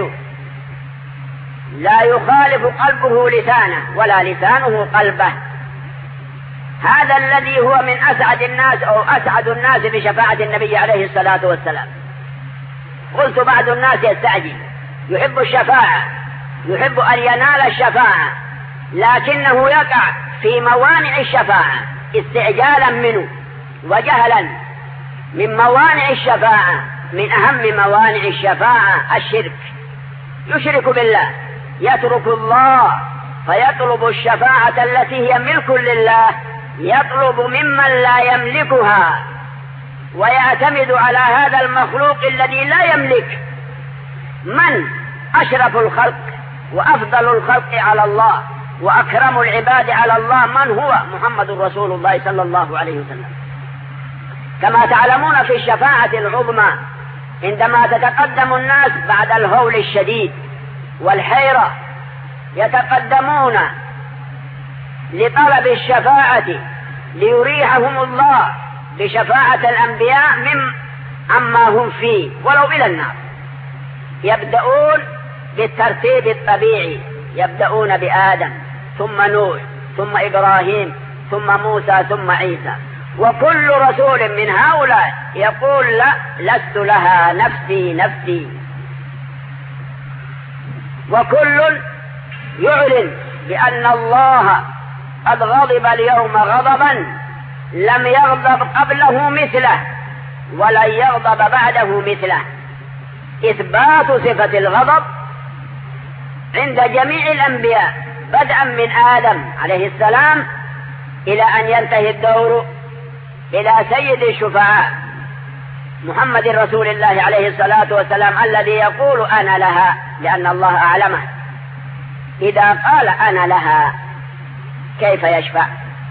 لا يخالف قلبه لسانه ولا لسانه قلبه. هذا الذي هو من أسعد الناس أو أسعد الناس بشفاعة النبي عليه الصلاة والسلام. قلت بعض الناس يستعجل، يحب الشفاعة، يحب أن ينال الشفاعة، لكنه يقع في موانع الشفاعة استعجالا منه وجهلا. من موانع الشفاعة، من أهم موانع الشفاعة الشرك، يشرك بالله، يترك الله فيطلب الشفاعة التي هي ملك لله، يطلب ممن لا يملكها، ويعتمد على هذا المخلوق الذي لا يملك. من أشرف الخلق وأفضل الخلق على الله وأكرم العباد على الله من هو؟ محمد رسول الله صلى الله عليه وسلم. كما تعلمون في الشفاعة العظمى عندما تتقدم الناس بعد الهول الشديد والحيرة، يتقدمون لطلب الشفاعة ليريحهم الله بشفاعة الأنبياء من عما هم فيه ولو إلى النار. يبدأون بالترتيب الطبيعي، يبدأون بآدم ثم نوح ثم إبراهيم ثم موسى ثم عيسى، وكل رسول من هؤلاء يقول لا لست لها، نفسي نفسي. وكل يعلن بأن الله قد غضب اليوم غضبا لم يغضب قبله مثله ولن يغضب بعده مثله. إثبات صفة الغضب عند جميع الأنبياء بدءا من آدم عليه السلام إلى أن ينتهي الدور إلى سيد الشفعاء محمد رسول الله عليه الصلاة والسلام، الذي يقول أنا لها لأن الله أعلمه. إذا قال أنا لها كيف يشفع؟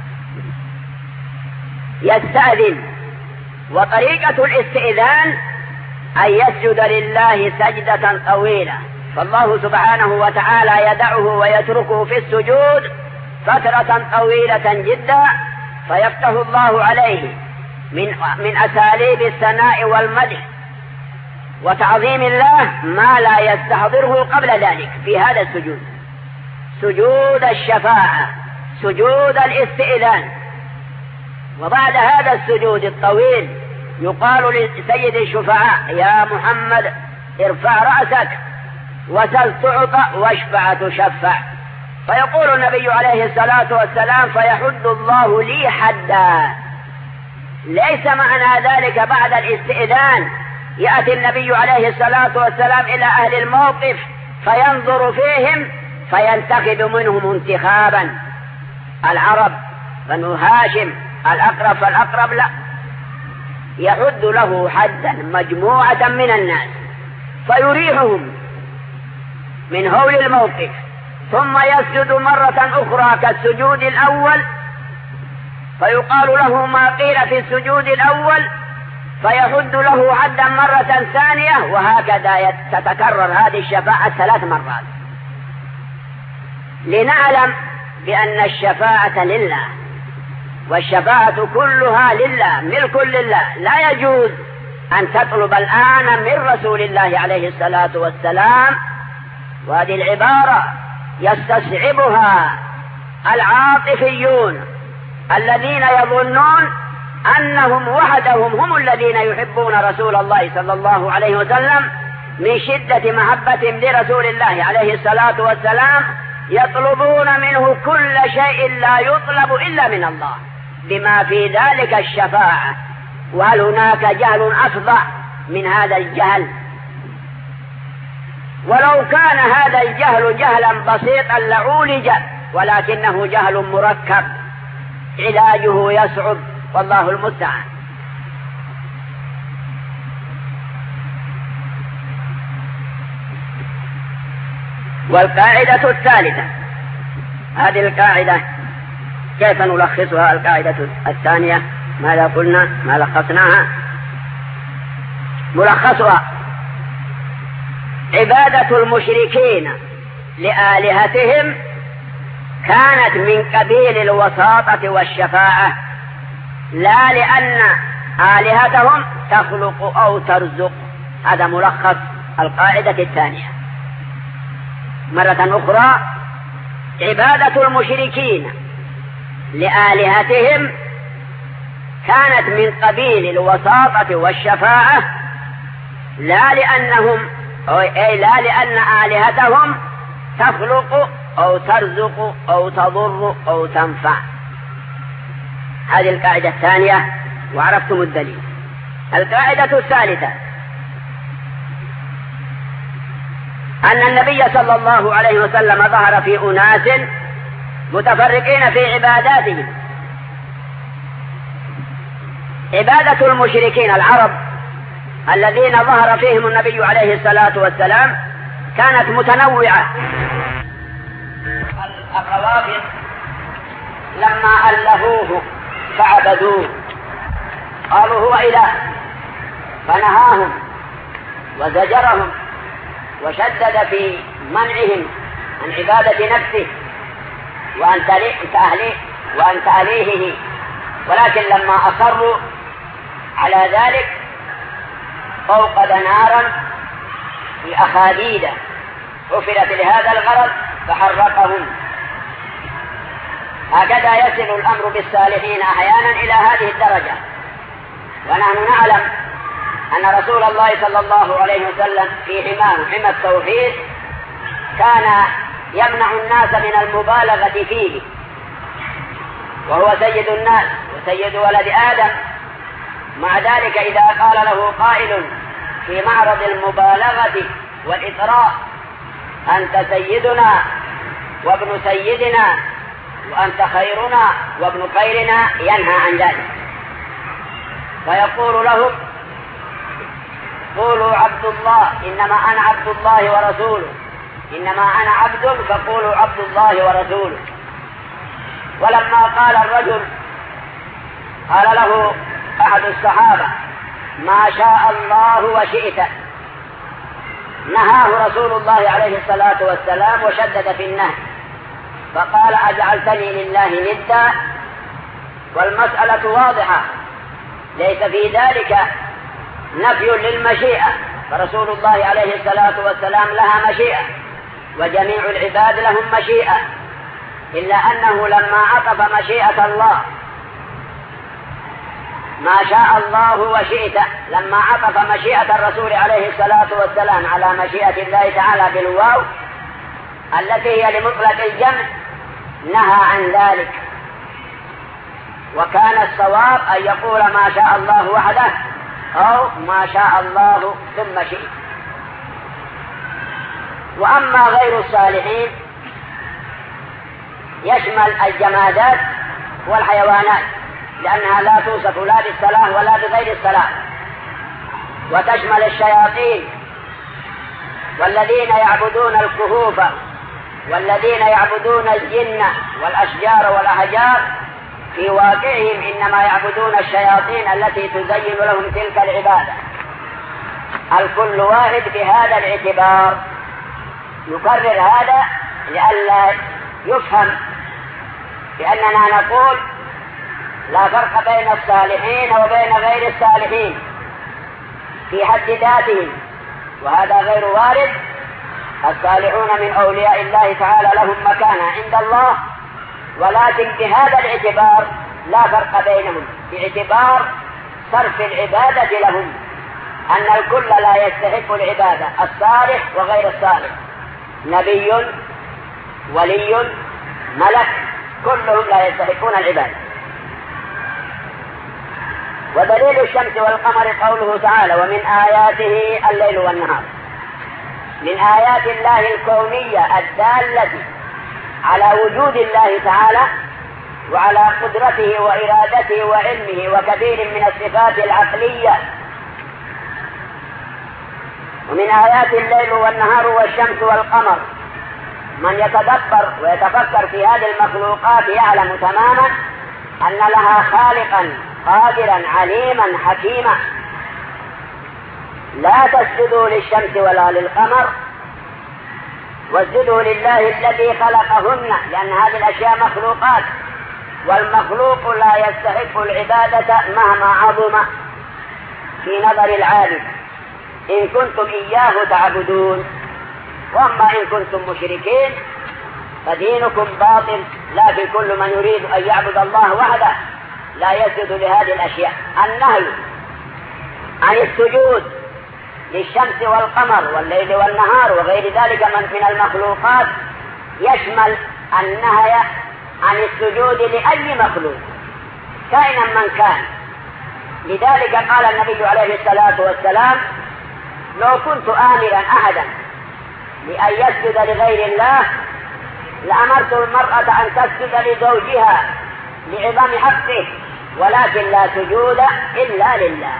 يستأذن، وطريقة الاستئذان أن يسجد لله سجدة طويلة، فالله سبحانه وتعالى يدعه ويتركه في السجود فترة طويلة جدا، فيفتح الله عليه من من أساليب الثناء والمدح وتعظيم الله ما لا يستحضره قبل ذلك في هذا السجود، سجود الشفاعة، سجود الاستئذان. وبعد هذا السجود الطويل يقال لسيد الشفعاء يا محمد ارفع رأسك وسل تعطى واشفع تشفع. فيقول النبي عليه الصلاة والسلام فيحد الله لي حدا. ليس معنى ذلك بعد الاستئذان يأتي النبي عليه الصلاة والسلام إلى أهل الموقف فينظر فيهم فينتخب منهم انتخابا، العرب بنو هاشم الأقرب فالأقرب، لا، يحد له حدا مجموعة من الناس فيريحهم من هول الموقف، ثم يسجد مرة أخرى كالسجود الأول فيقال له ما قيل في السجود الأول فيحد له حدا مرة ثانية، وهكذا تتكرر هذه الشفاعة ثلاث مرات، لنعلم بأن الشفاعة لله، والشفاعة كلها لله، ملك لله. لا يجوز أن تطلب الآن من رسول الله عليه الصلاة والسلام، وهذه العبارة يستصعبها العاطفيون الذين يظنون أنهم وحدهم هم الذين يحبون رسول الله صلى الله عليه وسلم من شدة محبتهم لرسول الله عليه الصلاة والسلام، يطلبون منه كل شيء لا يطلب إلا من الله بما في ذلك الشفاعة. وهل هناك جهل أفظع من هذا الجهل؟ ولو كان هذا الجهل جهلا بسيطا لعولج، ولكنه جهل مركب علاجه يصعب، والله المستعان. والقاعدة الثالثة، هذه القاعدة كيف نلخصها؟ القاعدة الثانية ماذا قلنا؟ ما لخصناها؟ ملخصها عبادة المشركين لآلهتهم كانت من قبيل الوساطة والشفاعة، لا لأن آلهتهم تخلق أو ترزق. هذا ملخص القاعدة الثانية. مرة أخرى، عبادة المشركين لآلهتهم كانت من قبيل الوساطة والشفاعة، لا لأنهم أي لا لأن آلهتهم تخلق أو ترزق أو تضر أو تنفع. هذه القاعدة الثانية، وعرفتم الدليل. القاعدة الثالثة أن النبي صلى الله عليه وسلم ظهر في أناس متفرقين في عباداتهم. عبادة المشركين العرب الذين ظهر فيهم النبي عليه الصلاة والسلام كانت متنوعة. الروافض لما ألهوه فعبدوه قالوا هو إله، فنهاهم وزجرهم وشدد في منعهم عن عبادة نفسه وأن تأليه وأن تأليهه، ولكن لما أصروا على ذلك أوقد نارا في أخاديد حفرت لهذا الغرض فحرقهم. هكذا يصل الأمر بالصالحين أحيانا إلى هذه الدرجة. ونحن نعلم أن رسول الله صلى الله عليه وسلم في حماه حمى التوحيد كان يمنع الناس من المبالغة فيه، وهو سيد الناس وسيد ولد آدم. مع ذلك إذا قال له قائل في معرض المبالغة والإطراء أنت سيدنا وابن سيدنا وأنت خيرنا وابن خيرنا، ينهى عن ذلك، فيقول لهم قولوا عبد الله إنما أنا عبد الله ورسوله، إنما أنا عبد فقولوا عبد الله ورسوله. ولما قال الرجل قال له أحد الصحابة ما شاء الله وشئت، نهاه رسول الله عليه الصلاة والسلام وشدد في النهي، فقال أجعلتني لله ندا؟ والمسألة واضحة، ليس في ذلك نفي للمشيئة، فرسول الله عليه الصلاة والسلام لها مشيئة وجميع العباد لهم مشيئة، إلا أنه لما عطف مشيئة الله ما شاء الله وشئت، لما عطف مشيئة الرسول عليه الصلاة والسلام على مشيئة الله تعالى بالواو التي هي لمطلق الجمع نهى عن ذلك. وكان الصواب أن يقول ما شاء الله وحده أو ما شاء الله ثم شئت. وأما غير الصالحين يشمل الجمادات والحيوانات، لأنها لا توصف لا بالصلاح ولا بغير الصلاح، وتشمل الشياطين والذين يعبدون الكهوف والذين يعبدون الجن والأشجار والأحجار، في واقعهم إنما يعبدون الشياطين التي تزين لهم تلك العبادة. الكل واحد بهذا الاعتبار. نكرر هذا لئلا يفهم بأننا نقول لا فرق بين الصالحين وبين غير الصالحين في حد ذاتهم، وهذا غير وارد. الصالحون من أولياء الله تعالى لهم مكانة عند الله، ولكن بهذا الاعتبار لا فرق بينهم، باعتبار صرف العبادة لهم، أن الكل لا يستحق العبادة، الصالح وغير الصالح، نبي ولي ملك، كلهم لا يستحقون العبادة. ودليل الشمس والقمر قوله تعالى ومن آياته الليل والنهار، من آيات الله الكونية الدالة على وجود الله تعالى وعلى قدرته وإرادته وعلمه وكثير من الصفات العقلية. ومن آيات الليل والنهار والشمس والقمر، من يتدبر ويتفكر في هذه المخلوقات يعلم تماما أن لها خالقا قادرا عليما حكيما. لا تسجدوا للشمس ولا للقمر واسجدوا لله الذي خلقهن، لأن هذه الأشياء مخلوقات، والمخلوق لا يستحق العبادة مهما عظم في نظر العالم إن كنتم إياه تعبدون. وأما إن كنتم مشركين فدينكم باطل. لكن كل من يريد أن يعبد الله وحده لا يسجد لهذه الأشياء. النهي عن السجود للشمس والقمر والليل والنهار وغير ذلك من المخلوقات يشمل النهي عن السجود لأي مخلوق كائنا من كان. لذلك قال النبي عليه الصلاة والسلام: لو كنت آمرا أحدا لأن يسجد لغير الله لأمرت المرأة أن تسجد لزوجها لعظم حقه، ولكن لا سجود إلا لله.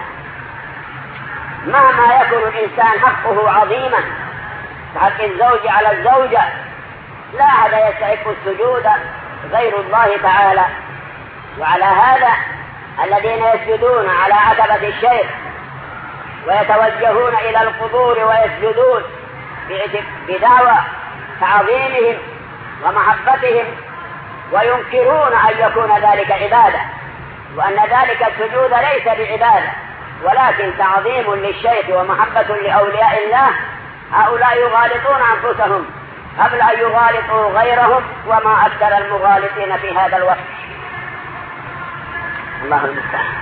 مهما يكون الإنسان حقه عظيما كحق الزوج على الزوجة، لا أحد يستحق السجود غير الله تعالى. وعلى هذا الذين يسجدون على عتبة الشيخ ويتوجهون إلى القبور ويسجدون بدعوى تعظيمهم ومحبتهم وينكرون أن يكون ذلك عبادة، وأن ذلك السجود ليس بعبادة ولكن تعظيم للشيخ ومحبة لأولياء الله، هؤلاء يغالطون أنفسهم قبل أن يغالطوا غيرهم، وما أكثر المغالطين في هذا الوقت. الله المستعان.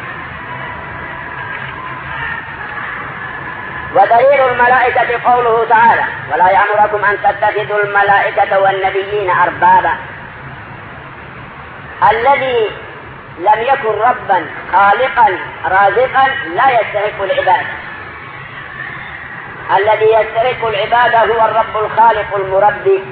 ودليل الملائكة قوله تعالى: ولا يأمركم أن تتخذوا الملائكة والنبيين أربابا. الذي لم يكن ربا خالقا رازقا لا يستحق العبادة. الذي يستحق العبادة هو الرب الخالق المربي.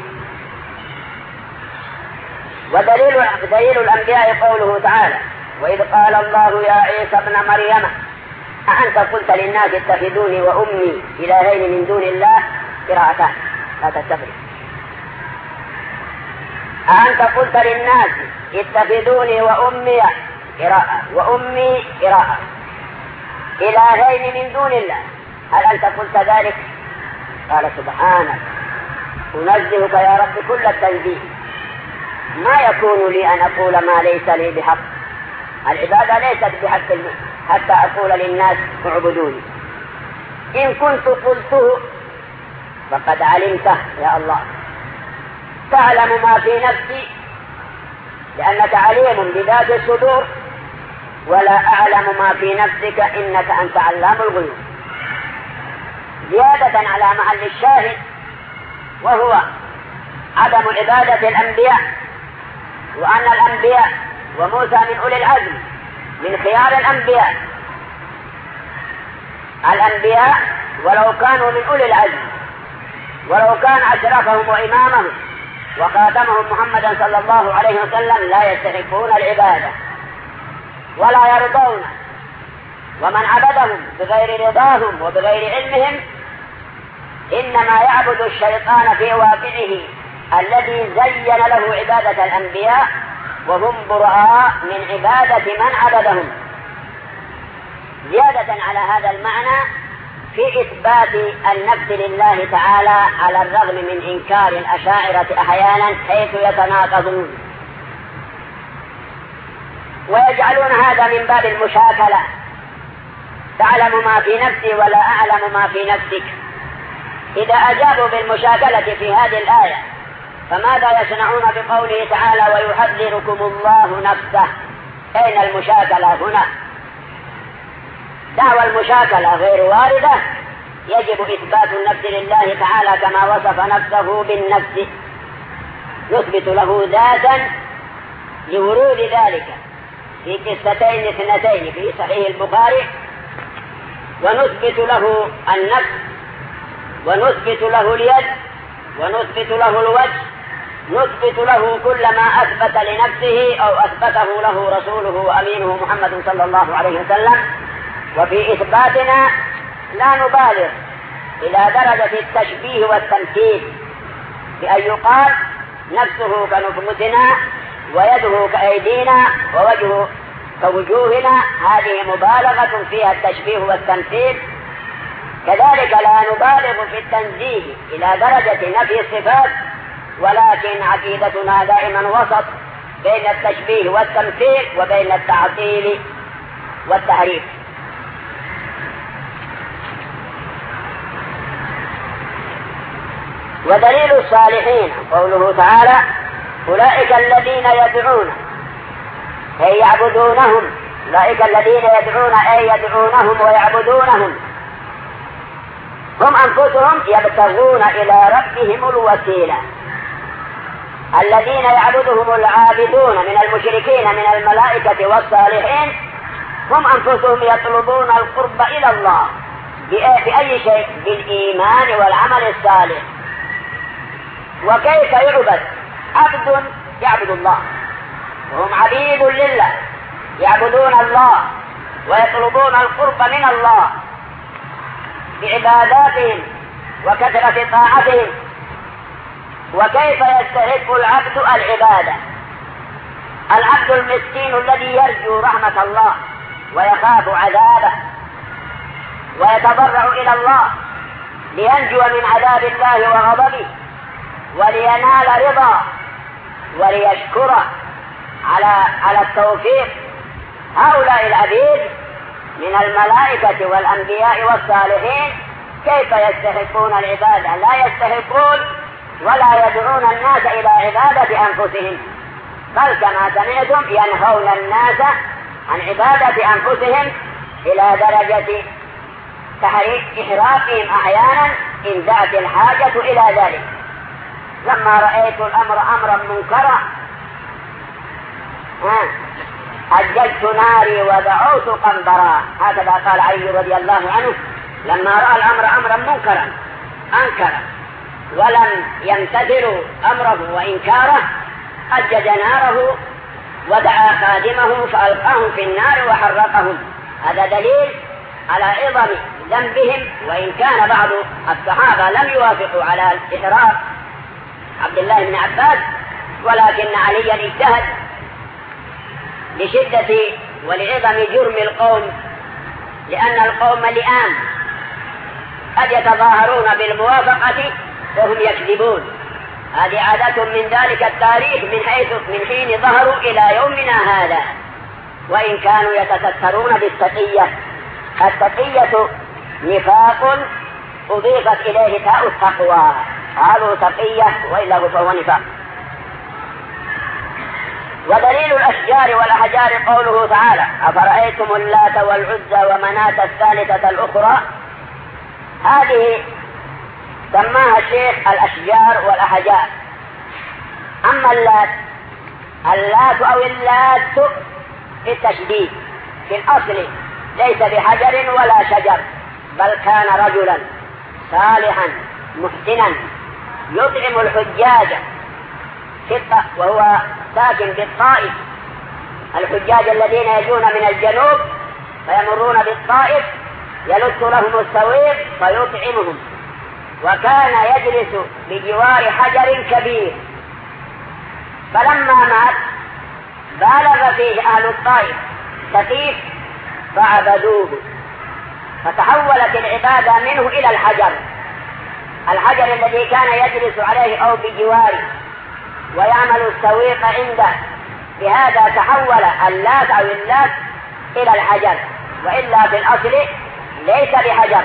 ودليل دليل الأنبياء قوله تعالى: وإذ قال الله يا عيسى ابن مريم أأنت قلت للناس اتخذوني وأمي إلهين من دون الله؟ قراءتان لا تستفرق. أأنت قلت للناس اتخذوني وأمي قراءة وأمي قراءة إلهين من دون الله، هل أنت قلت ذلك؟ قال سبحانك أنزهك يا رب كل التنزيه، ما يكون لي أن أقول ما ليس لي بحق. العبادة ليست بحق حتى أقول للناس اعبدوني. إن كنت قلته فقد علمته يا الله، تعلم ما في نفسي لأنك عليم بذات الصدور، ولا أعلم ما في نفسك إنك أنت علام الغيوب. زيادة على محل الشاهد وهو عدم عبادة الأنبياء، وأن الأنبياء وموسى من أولي العزم من خيار الأنبياء. الأنبياء ولو كانوا من أولي العزم، ولو كان أشرفهم وإمامهم وخاتمهم محمدا صلى الله عليه وسلم، لا يستحقون العبادة ولا يرضون. ومن عبدهم بغير رضاهم وبغير علمهم إنما يعبد الشيطان في واقعه الذي زين له عبادة الأنبياء، وهم براء من عبادة من عبدهم. زيادة على هذا المعنى في إثبات النفس لله تعالى على الرغم من إنكار الأشاعرة أحيانا حيث يتناقضون ويجعلون هذا من باب المشاكلة: تعلم ما في نفسي ولا أعلم ما في نفسك. إذا أجابوا بالمشاكلة في هذه الآية فماذا يصنعون بقوله تعالى: ويحذركم الله نفسه؟ أين المشاكلة هنا؟ دعوى المشاكلة غير واردة. يجب إثبات النفس لله تعالى كما وصف نفسه بالنفس، نثبت له ذاتا لورود ذلك في قصتين اثنتين في صحيح البخاري، ونثبت له النفس ونثبت له اليد ونثبت له الوجه، نثبت له كل ما أثبت لنفسه أو أثبته له رسوله وأمينه محمد صلى الله عليه وسلم. وفي إثباتنا لا نبالغ إلى درجة التشبيه والتمثيل، بأن يقال نفسه كنفوسنا ويده كأيدينا ووجهه كوجوهنا، هذه مبالغة فيها التشبيه والتمثيل. كذلك لا نبالغ في التنزيه إلى درجة نفي الصفات، ولكن عقيدتنا دائما وسط بين التشبيه والتمثيل وبين التعطيل والتحريف. ودليل الصالحين قوله تعالى أولئك الذين يدعون أي يعبدونهم، أولئك الذين يدعون أي يدعونهم ويعبدونهم هم أنفسهم يبتغون إلى ربهم الوسيلة. الذين يعبدهم العابدون من المشركين من الملائكة والصالحين هم أنفسهم يطلبون القرب إلى الله بأي شيء؟ بالإيمان والعمل الصالح. وكيف يعبد؟ عبد يعبد الله وهم عبيد لله يعبدون الله ويطلبون القرب من الله بعباداتهم وكثرة طاعتهم. وكيف يستحق العبد العبادة؟ العبد المسكين الذي يرجو رحمة الله ويخاف عذابه ويتضرع إلى الله لينجو من عذاب الله وغضبه ولينال رضا وليشكره على على التوفيق. هؤلاء العبيد من الملائكة والأنبياء والصالحين كيف يستحقون العبادة؟ لا يستحقون ولا يدعون الناس إلى عبادة أنفسهم، بل كما سمعتم ينهون الناس عن عبادة أنفسهم إلى درجة إحراقهم أحيانا إن دعت الحاجة إلى ذلك. لما رأيت الأمر أمرا منكرا أجلت ناري ودعوت قنبرا، هكذا قال علي رضي الله عنه لما رأى الأمر أمرا منكرا أنكر ولم يمتثلوا أمره وإنكاره أجج ناره ودعا خادمه فألقاهم في النار وحرقهم. هذا دليل على عظم ذنبهم، وإن كان بعض الصحابة لم يوافقوا على الإحراق عبد الله بن عباس، ولكن عليا اجتهد لشدة ولعظم جرم القوم، لأن القوم لئام قد يتظاهرون بالموافقة وهم يكذبون. هذه عادة من ذلك التاريخ من حيث من حين ظهروا إلى يومنا هذا، وإن كانوا يتسترون بالتقية. التقية نفاق أضيفت إليه تاء التقوى، قالوا تقية وإلا فهو نفاق. ودليل الأشجار والأحجار قوله تعالى أفرأيتم اللات والعزى ومناة الثالثة الأخرى. هذه سماها الشيخ الأشجار والأحجار. أما اللات اللات أو اللات في التشديد في الأصل ليس بحجر ولا شجر، بل كان رجلا صالحا محسنا يطعم الحجاج وهو ساكن بالطائف. الحجاج الذين يجون من الجنوب فيمرون بالطائف يلص لهم السويق فيطعمهم، وكان يجلس بجوار حجر كبير، فلما مات بالغ فيه أهل الطائف سقيف فعبدوه، فتحولت العبادة منه إلى الحجر الحجر الذي كان يجلس عليه أو بجواره ويعمل السويق عنده. بهذا تحول اللات أو اللات إلى الحجر، وإلا في الأصل ليس بحجر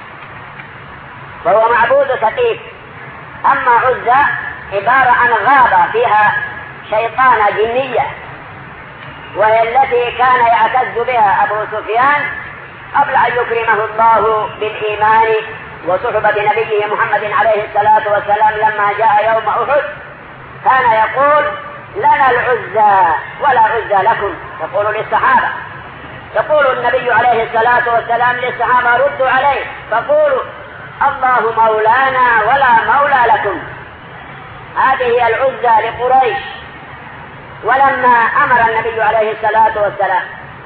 وهو معبود سقيف. أما عزى عبارة عن غابة فيها شيطانة جنية، وهي التي كان يعتز بها أبو سفيان قبل أن يكرمه الله بالإيمان وصحبة نبيه محمد عليه الصلاة والسلام. لما جاء يوم أحد كان يقول لنا العزى ولا عزى لكم، يقول للصحابة. يقول النبي عليه الصلاة والسلام للصحابة ردوا عليه فقولوا الله مولانا ولا مولى لكم. هذه هي العزى لقريش. ولما أمر النبي عليه الصلاة والسلام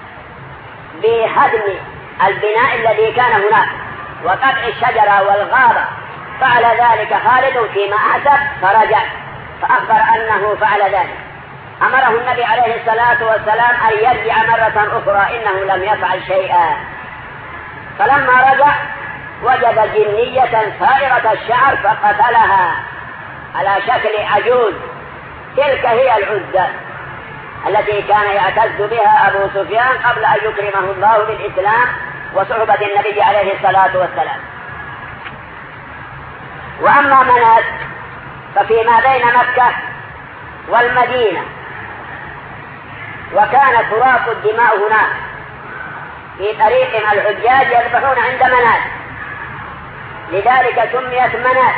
بهدم البناء الذي كان هناك وقطع الشجرة والغابة فعل ذلك خالد فيما أعتب فرجع فأخبر أنه فعل ذلك. أمره النبي عليه الصلاة والسلام أن يرجع مرة أخرى إنه لم يفعل شيئا. فلما رجع وجد جنية ثائرة الشعر فقتلها على شكل عجوز. تلك هي العزة التي كان يعتز بها أبو سفيان قبل أن يكرمه الله بالإسلام وصحبة النبي عليه الصلاة والسلام. وأما مناة ففيما بين مكة والمدينة، وكان تراق الدماء هناك في طريق الحجاج يذبحون عند منات، لذلك سميت منات.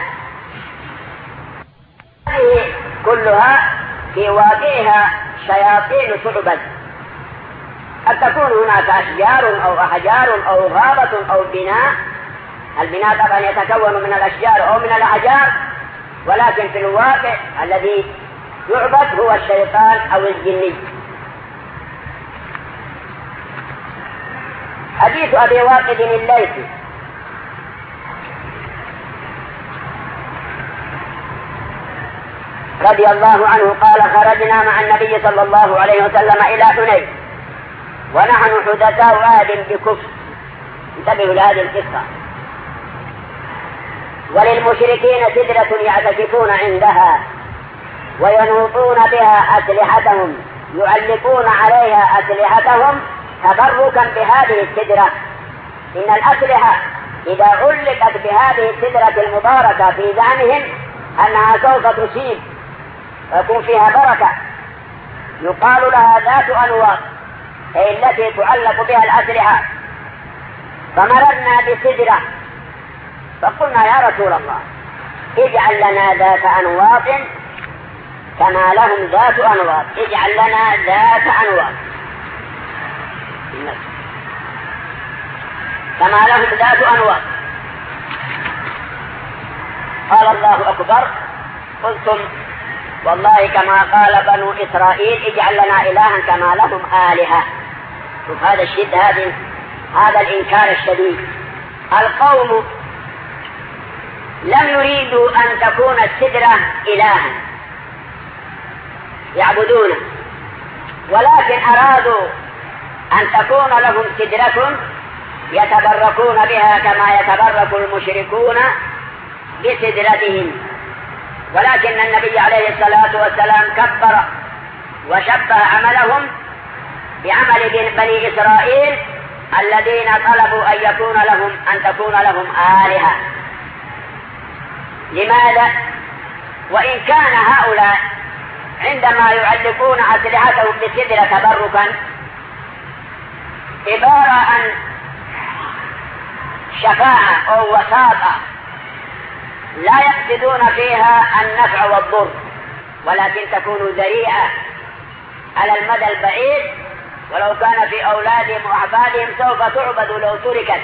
هذه كلها في واقعها شياطين تعبد، قد تكون هناك أشجار أو أحجار أو غابة أو بناء. البناء طبعا يتكون من الأشجار أو من الأحجار، ولكن في الواقع الذي يعبد هو الشيطان أو الجني. حديث أبي واقد الليثي رضي الله عنه قال: خرجنا مع النبي صلى الله عليه وسلم إلى حنين ونحن حدثاء عهد بكفر. انتبهوا لهذه القصة. وللمشركين سدرة يعتكفون عندها وينوطون بها أسلحتهم، يعلقون عليها أسلحتهم تبركا بهذه السدرة. إن الأسلحة إذا علقت بهذه السدرة المباركة في زعمهم أنها سوف تصيب ويكون فيها بركة، يقال لها ذات أنواط، أي التي تعلق بها الأسلحة. فمررنا بسدرة فقلنا: يا رسول الله، اجعل لنا ذات أنواط كما لهم ذات أنواط، اجعل لنا ذات أنواط كما لهم ذات أنواط. قال: الله أكبر. قلتم: والله كما قال بنو إسرائيل اجعل لنا إلها كما لهم آلهة. شوف هذا الشد، هذا هذا الإنكار الشديد. القوم لم يريدوا أن تكون السدرة إلها يعبدونه، ولكن أرادوا أن تكون لهم سدرة يتبركون بها كما يتبرك المشركون بسدرتهم. ولكن النبي عليه الصلاة والسلام كبر وشبه عملهم بعمل بني إسرائيل الذين طلبوا أن يكون لهم أن تكون لهم آلهة. لماذا؟ وإن كان هؤلاء عندما يعلقون أسلحتهم بسدرة تبركا عبارة عن شفاعة أو وساطة لا يقصدون فيها النفع والضر، ولكن تكون ذريعة على المدى البعيد، ولو كان في أولادهم وأحفادهم سوف تعبد لو تركت.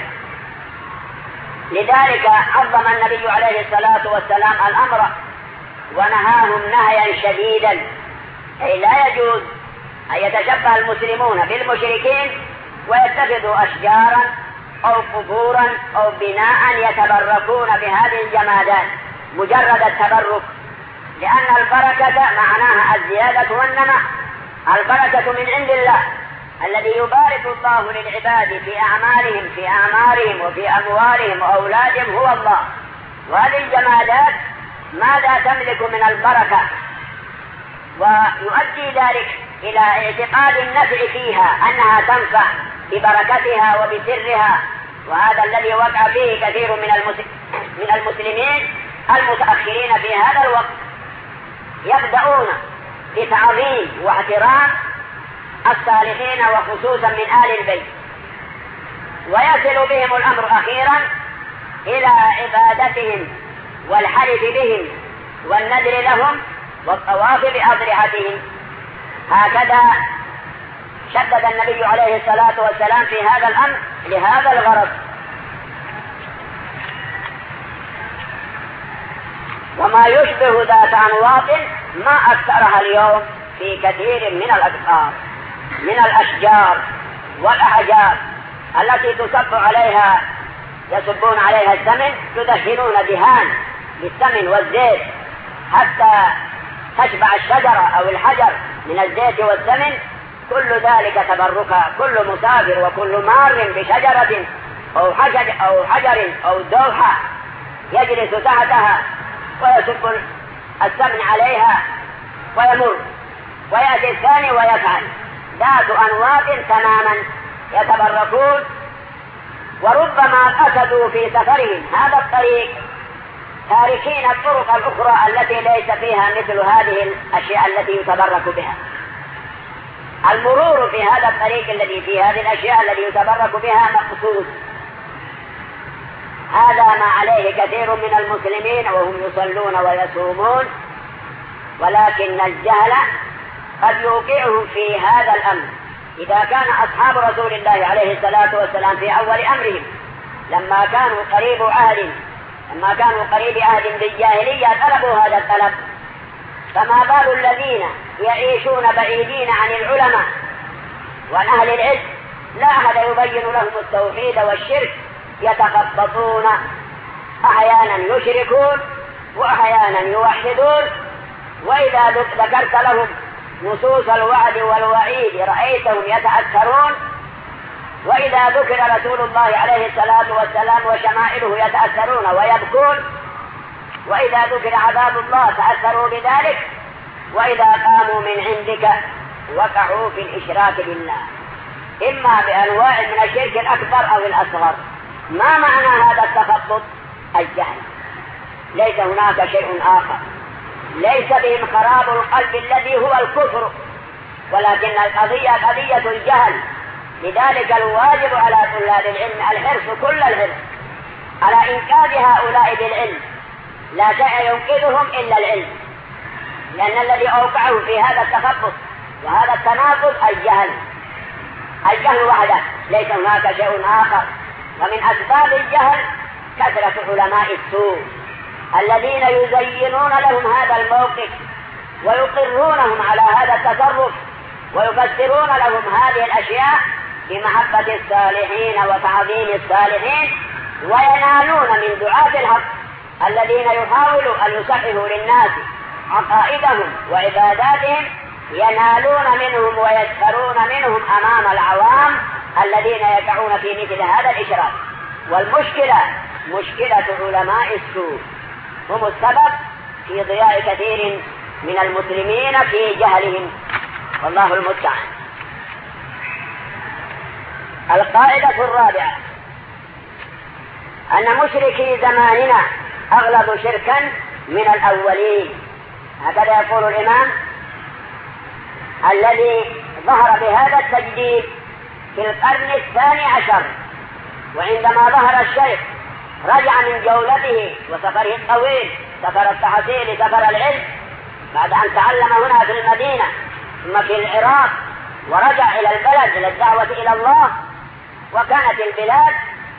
لذلك عظم النبي عليه الصلاة والسلام الأمر ونهاهم نهيا شديدا، أي لا يجوز أن يتشبه المسلمون بالمشركين ويتخذوا أشجارا أو قبورا أو بناء يتبركون بهذه الجمادات مجرد التبرك، لأن البركة معناها الزيادة والنماء. البركة من عند الله الذي يبارك الله للعباد في أعمالهم في أعمارهم وفي أموالهم وأولادهم هو الله. وهذه الجمادات ماذا تملك من البركة؟ ويؤدي ذلك إلى اعتقاد النفع فيها أنها تنفع ببركتها وبسرها، وهذا الذي وقع فيه كثير من المسلمين المتأخرين في هذا الوقت. يبدأون بتعظيم واحترام الصالحين وخصوصا من آل البيت، ويصل بهم الأمر أخيرا إلى عبادتهم والحلف بهم والنذر لهم والطواف بأضرحتهم. هكذا شدد النبي عليه الصلاة والسلام في هذا الأمر لهذا الغرض. وما يشبه ذات أنواط ما أكثرها اليوم في كثير من الأقطار من الأشجار والأحجار التي تصب عليها يصبون عليها السمن، يدهنون دهان بالسمن والزيت حتى تشبع الشجرة أو الحجر من الزيت والسمن. كل ذلك تبركا. كل مسافر وكل مار بشجرة أو حجر أو حجر أو دوحة يجلس تحتها ويصب السمن عليها ويمر، ويأتي الثاني ويفعل. ذات أنواط تماما يتبركون. وربما قصدوا في سفرهم هذا الطريق تاركين الطرق الأخرى التي ليس فيها مثل هذه الأشياء التي يتبرك بها. المرور في هذا الطريق الذي فيه هذه الأشياء التي يتبرك بها مقصود. هذا ما عليه كثير من المسلمين وهم يصلون ويصومون، ولكن الجهل قد يوقعهم في هذا الأمر. إذا كان أصحاب رسول الله عليه الصلاة والسلام في أول أمرهم لما كانوا قريب عهد لما كانوا قريب عهد بالجاهلية طلبوا هذا الطلب، فما بال الذين يعيشون بعيدين عن العلماء وعن أهل العلم لا أحد يبين لهم التوحيد والشرك، يتخبطون، أحيانا يشركون وأحيانا يوحدون. وإذا ذكرت لهم نصوص الوعد والوعيد رأيتهم يتأثرون، وإذا ذكر رسول الله عليه الصلاة والسلام وشمائله يتأثرون ويبكون، وإذا ذكر عذاب الله تأثروا بذلك، وإذا قاموا من عندك وقعوا في الإشراك بالله، إما بأنواع من الشرك الأكبر أو الأصغر. ما معنى هذا التخبط؟ الجهل، ليس هناك شيء آخر، ليس بهم خراب القلب الذي هو الكفر، ولكن القضية قضية الجهل. لذلك الواجب على طلاب العلم الحرص كل الحرص على إنقاذ هؤلاء بالعلم، لا شيء ينقذهم إلا العلم، لأن الذي أوقعه في هذا التخبط وهذا التناقض الجهل. الجهل وحده، ليس هناك شيء آخر. ومن أسباب الجهل كثرة علماء السوء الذين يزينون لهم هذا الموقف ويقرونهم على هذا التصرف ويفسرون لهم هذه الأشياء بمحبة الصالحين وتعظيم الصالحين، وينالون من دعاة الحق الذين يحاولوا أن يصححوا للناس عقائدهم وعباداتهم، ينالون منهم ويسخرون منهم أمام العوام الذين يقعون في مثل هذا الإشراك. والمشكلة مشكلة علماء السوء، هم السبب في ضياع كثير من المسلمين في جهلهم، والله المستعان. القاعدة الرابعة أن مشركي زماننا أغلظ شركا من الأولين. هكذا يقول الإمام الذي ظهر بهذا التجديد في القرن الثاني عشر، وعندما ظهر الشيخ رجع من جولته وسفره الطويل، سفر التحصيل، سفر العلم، بعد أن تعلم هنا في المدينة ثم في العراق، ورجع إلى البلد إلى الدعوة إلى الله. وكانت البلاد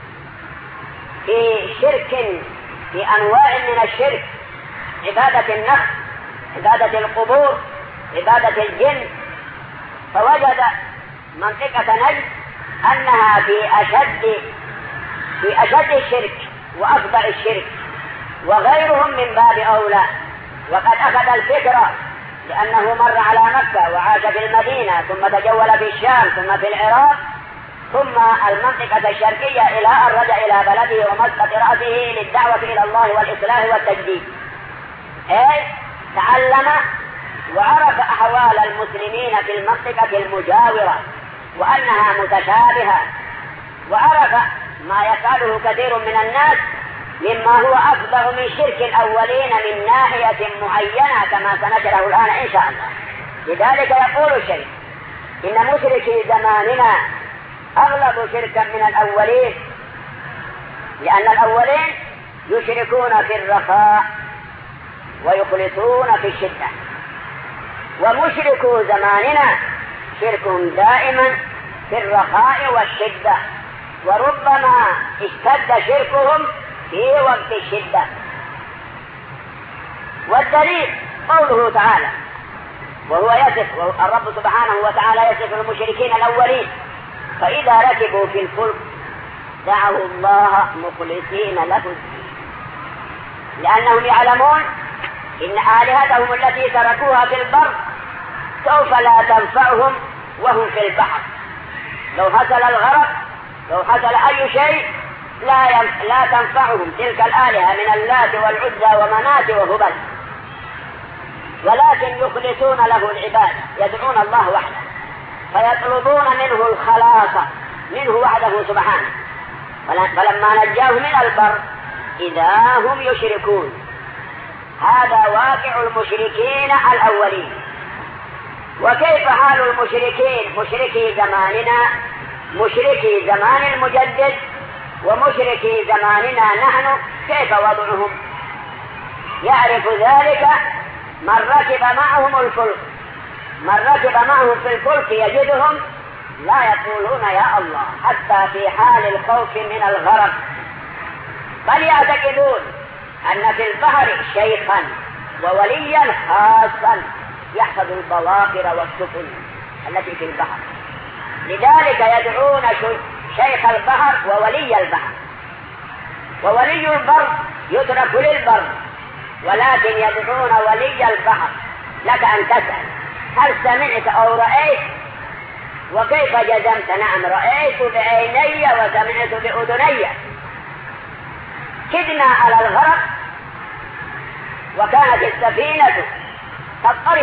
في شرك، في أنواع من الشرك، عبادة النخل، عبادة القبور، عبادة الجن. فوجد منطقة نجد أنها في أشد في أشد الشرك وأفظع الشرك، وغيرهم من باب أولى. وقد أخذ الفكرة لأنه مر على مكة وعاش في المدينة، ثم تجول في الشام، ثم في العراق، ثم المنطقة الشرقية، إلى أن رجع إلى بلده ومسقط رأسه للدعوة إلى الله والإصلاح والتجديد. أي تعلم وعرف أحوال المسلمين في المنطقة المجاورة وأنها متشابهة، وعرف ما يفعله كثير من الناس مما هو أفضل من شرك الأولين من ناحية معينة، كما سنشره الآن إن شاء الله. لذلك يقول الشيخ إن مشركي زماننا أغلب شركا من الأولين، لأن الأولين يشركون في الرخاء ويخلصون في الشدة، ومشركو زماننا شرك دائما في الرخاء والشدة، وربما اشتد شركهم في وقت الشدة. والدليل قوله تعالى، وهو يصف الرب سبحانه وتعالى يصف المشركين الأولين: فإذا ركبوا في الفلك دعوا الله مخلصين له الدين، لأنهم يعلمون إن آلهتهم التي تركوها في البر سوف لا تنفعهم وهم في البحر. لو حصل الغرق، لو حصل أي شيء، لا لا تنفعهم تلك الآلهة من اللات والعزى ومنات وهبل، ولكن يخلصون له العبادة، يدعون الله وحده، فيطلبون منه الخلاص منه وحده سبحانه. فلما نجاه من البر إذا هم يشركون، هذا واقع المشركين الأولين. وكيف حال المشركين؟ مشركي زماننا، مشركي زمان المجدد، ومشركي زماننا نحن، كيف وضعهم؟ يعرف ذلك من ركب معهم الفلك. من ركب معهم في الفلك يجدهم لا يقولون يا الله حتى في حال الخوف من الغرق، بل يعتقدون أن في البحر شيخا ووليا خاصا يحفظ البواخر والسفن التي في البحر، لذلك يدعون شيخ البحر وولي البحر. وولي البر يترك للبر، ولكن يدعون ولي البحر. لك أن تسأل هل سمعت أو رأيت؟ وكيف جزمت؟ نعم رأيت بعيني وسمعت بأذني. كدنا على الغرق وكانت السفينة تضطرب،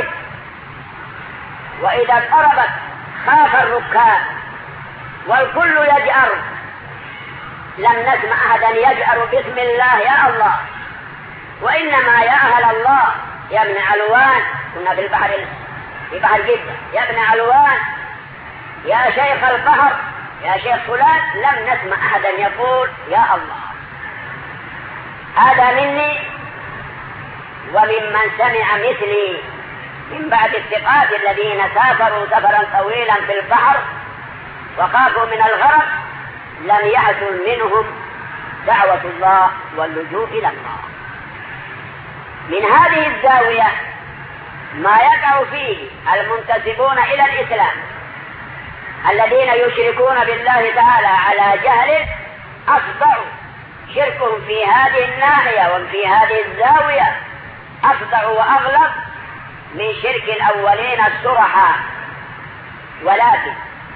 وإذا اضطربت خاف الركاب والكل يجأر. لم نسمع أحدا يجأر باسم الله يا الله، وإنما يا أهل الله يا ابن علوان، كنا في البحر في بحر جدة، يا ابن علوان يا شيخ البحر يا شيخ فلان، لم نسمع أحدا يقول يا الله. هذا مني وممن سمع مثلي من بعد الثقات الذين سافروا سفرا طويلا في البحر وخافوا من الغرق، لم يحصل منهم دعوة الله واللجوء إلى الله. من هذه الزاوية ما يقع فيه المنتسبون إلى الإسلام الذين يشركون بالله تعالى على جهل، أفضع شركهم في هذه الناحية وفي هذه الزاوية أفضع وأغلب من شرك الأولين الصرحاء. ولكن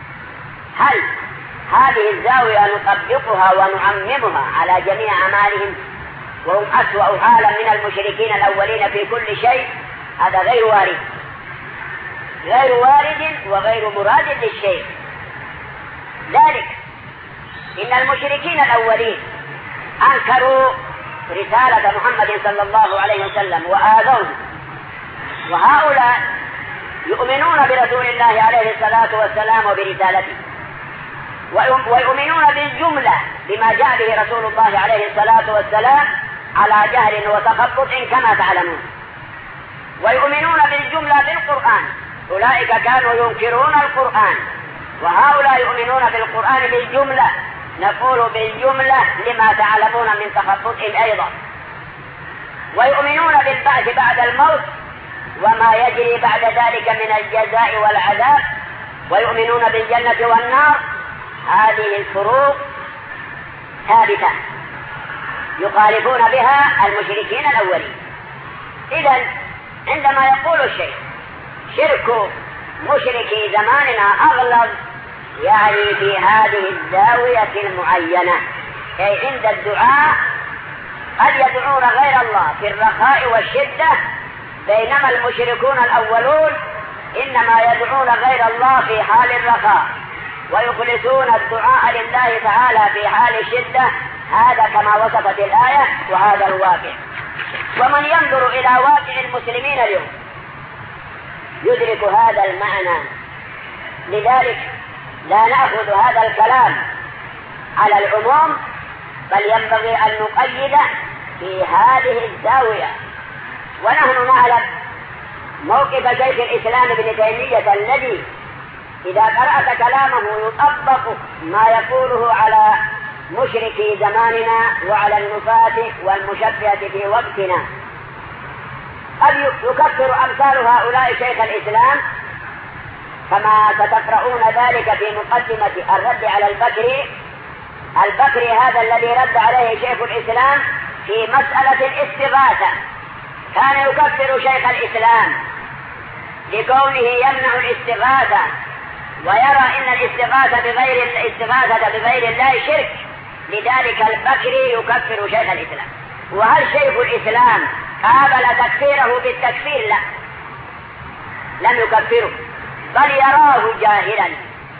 هل هذه الزاوية نطبقها ونعممها على جميع أعمالهم وهم أسوأ حالا من المشركين الأولين في كل شيء؟ هذا غير وارد، غير وارد وغير مراد للشيء. ذلك إن المشركين الأولين أنكروا رسالة محمد صلى الله عليه وسلم وآذوه، وهؤلاء يؤمنون برسول الله عليه الصلاة والسلام وبرسالته، ويؤمنون بالجملة بما جاء به رسول الله عليه الصلاة والسلام على جهل وتخبط كما تعلمون، ويؤمنون بالجملة بالقرآن. أولئك كانوا ينكرون القرآن، وهؤلاء يؤمنون بالقرآن بالجملة. نقول بالجملة لما تعلمون من تخبط أيضا. ويؤمنون بالبعث بعد الموت وما يجري بعد ذلك من الجزاء والعذاب، ويؤمنون بالجنة والنار. هذه الفروق ثابتة يخالفون بها المشركين الأولين. إذن عندما يقول الشيء شرك مشركي زماننا أغلظ، يعني في هذه الزاوية المعينة، أي عند الدعاء قد يدعون غير الله في الرخاء والشدة، بينما المشركون الأولون إنما يدعون غير الله في حال الرخاء ويخلصون الدعاء لله تعالى في حال الشدة. هذا كما وصفت الآية، وهذا الواقع. ومن ينظر إلى واقع المسلمين اليوم يدرك هذا المعنى. لذلك لا نأخذ هذا الكلام على العموم، بل ينبغي أن نقيد في هذه الزاوية. ونحن نعلم موقف شيخ الإسلام ابن تيمية الذي إذا قرأت كلامه يطبق ما يقوله على مشركي زماننا وعلى النفاة والمشبهة في وقتنا. قد يكفر أمثال هؤلاء شيخ الإسلام، كما ستقرؤون ذلك في مقدمة الرد على البكري. البكري هذا الذي رد عليه شيخ الإسلام في مسألة الاستغاثة، كان يكفر شيخ الإسلام لكونه يمنع الاستغاثة ويرى إن الاستغاثة بغير الاستغاثة بغير الله شرك. لذلك البكري يكفر شيخ الإسلام. وهل شيخ الإسلام قابل تكفيره بالتكفير؟ لا، لم يكفره، بل يراه جاهلا،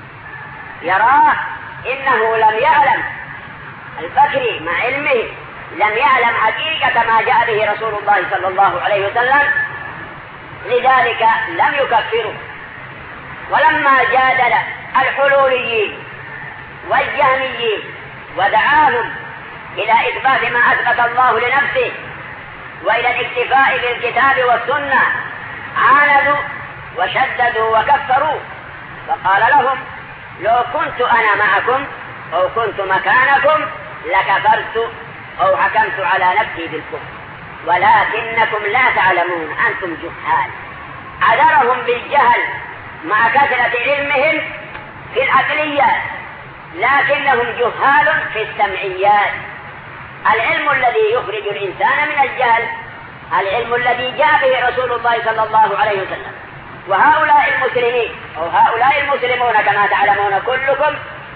يراه إنه لم يعلم البكري مع علمه لم يعلم حقيقة ما جاء به رسول الله صلى الله عليه وسلم، لذلك لم يكفروا. ولما جادل الحلوليين والجهميين ودعاهم إلى إثبات ما أثبت الله لنفسه وإلى الاكتفاء بالكتاب والسنة، عاندوا وشددوا وكفروا، فقال لهم: لو كنت أنا معكم أو كنت مكانكم لكفرت أو حكمت على نفسي بالكفر، ولكنكم لا تعلمون، أنتم جهال. عذرهم بالجهل مع كثرة علمهم في العقليات، لكنهم جهال في السمعيات. العلم الذي يخرج الإنسان من الجهل العلم الذي جاء به رسول الله صلى الله عليه وسلم. وهؤلاء المسلمين أو هؤلاء المسلمون كما تعلمون كلكم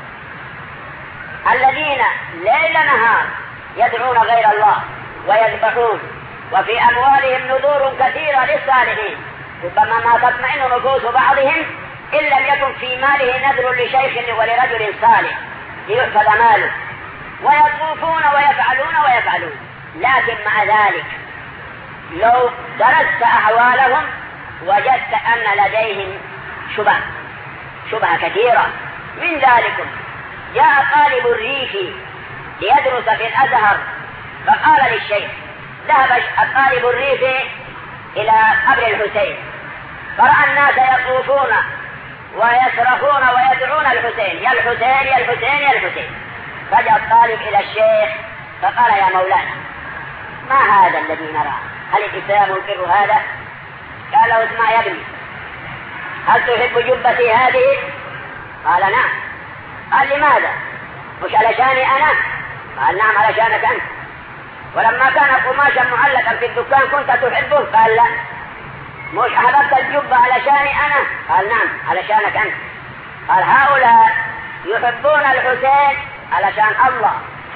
الذين ليل نهار يدعون غير الله ويذبحون، وفي أموالهم نذور كثيرة للصالحين، ربما ما تطمئن نفوس بعضهم إن لم يكن في ماله نذر لشيخ ولرجل صالح ليحفظ ماله، ويطوفون ويفعلون ويفعلون. لكن مع ذلك لو درست أحوالهم وجدت أن لديهم شبه شبه كثيرة. من ذلك جاء طالب الريف ليدرس في الأزهر، فقال للشيخ: ذهب الطالب الريف إلى قبر الحسين، فرأى الناس يطوفون ويصرخون ويدعون الحسين: يا الحسين يا الحسين يا الحسين. فجاء الطالب إلى الشيخ فقال: يا مولانا، ما هذا الذي نراه؟ هل الإسلام ينكر هذا؟ قال له: اسمع يا ابني، هل تحب جبتي هذه؟ قال: نعم. قال: لماذا؟ مش علشاني أنا؟ قال: نعم علشانك أنت. ولما كان قماشا معلقا في الدكان كنت تحبه؟ قال: لا. مش أحببت الجبة علشاني أنا؟ قال: نعم علشانك أنت. قال: هؤلاء يحبون الحسين علشان الله،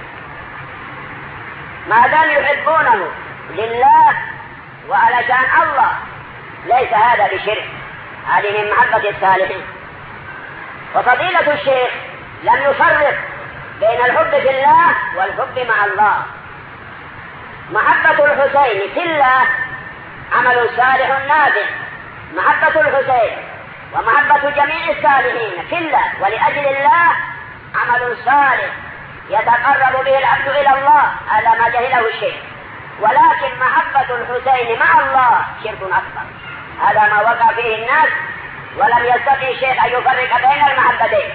ما دام يحبونه لله وعلشان الله ليس هذا بشرك، هذه من محبة الصالحين. وفضيلة الشيخ لم يفرق بين الحب في الله والحب مع الله. محبة الحسين في الله عمل صالح نافع، محبة الحسين ومحبة جميع الصالحين في الله ولأجل الله عمل صالح يتقرب به العبد إلى الله، هذا ما جهله الشيخ. ولكن محبة الحسين مع الله شرك أكبر، هذا ما وقع فيه الناس، ولم يستطع الشيخ أن يفرق بين المحبتين.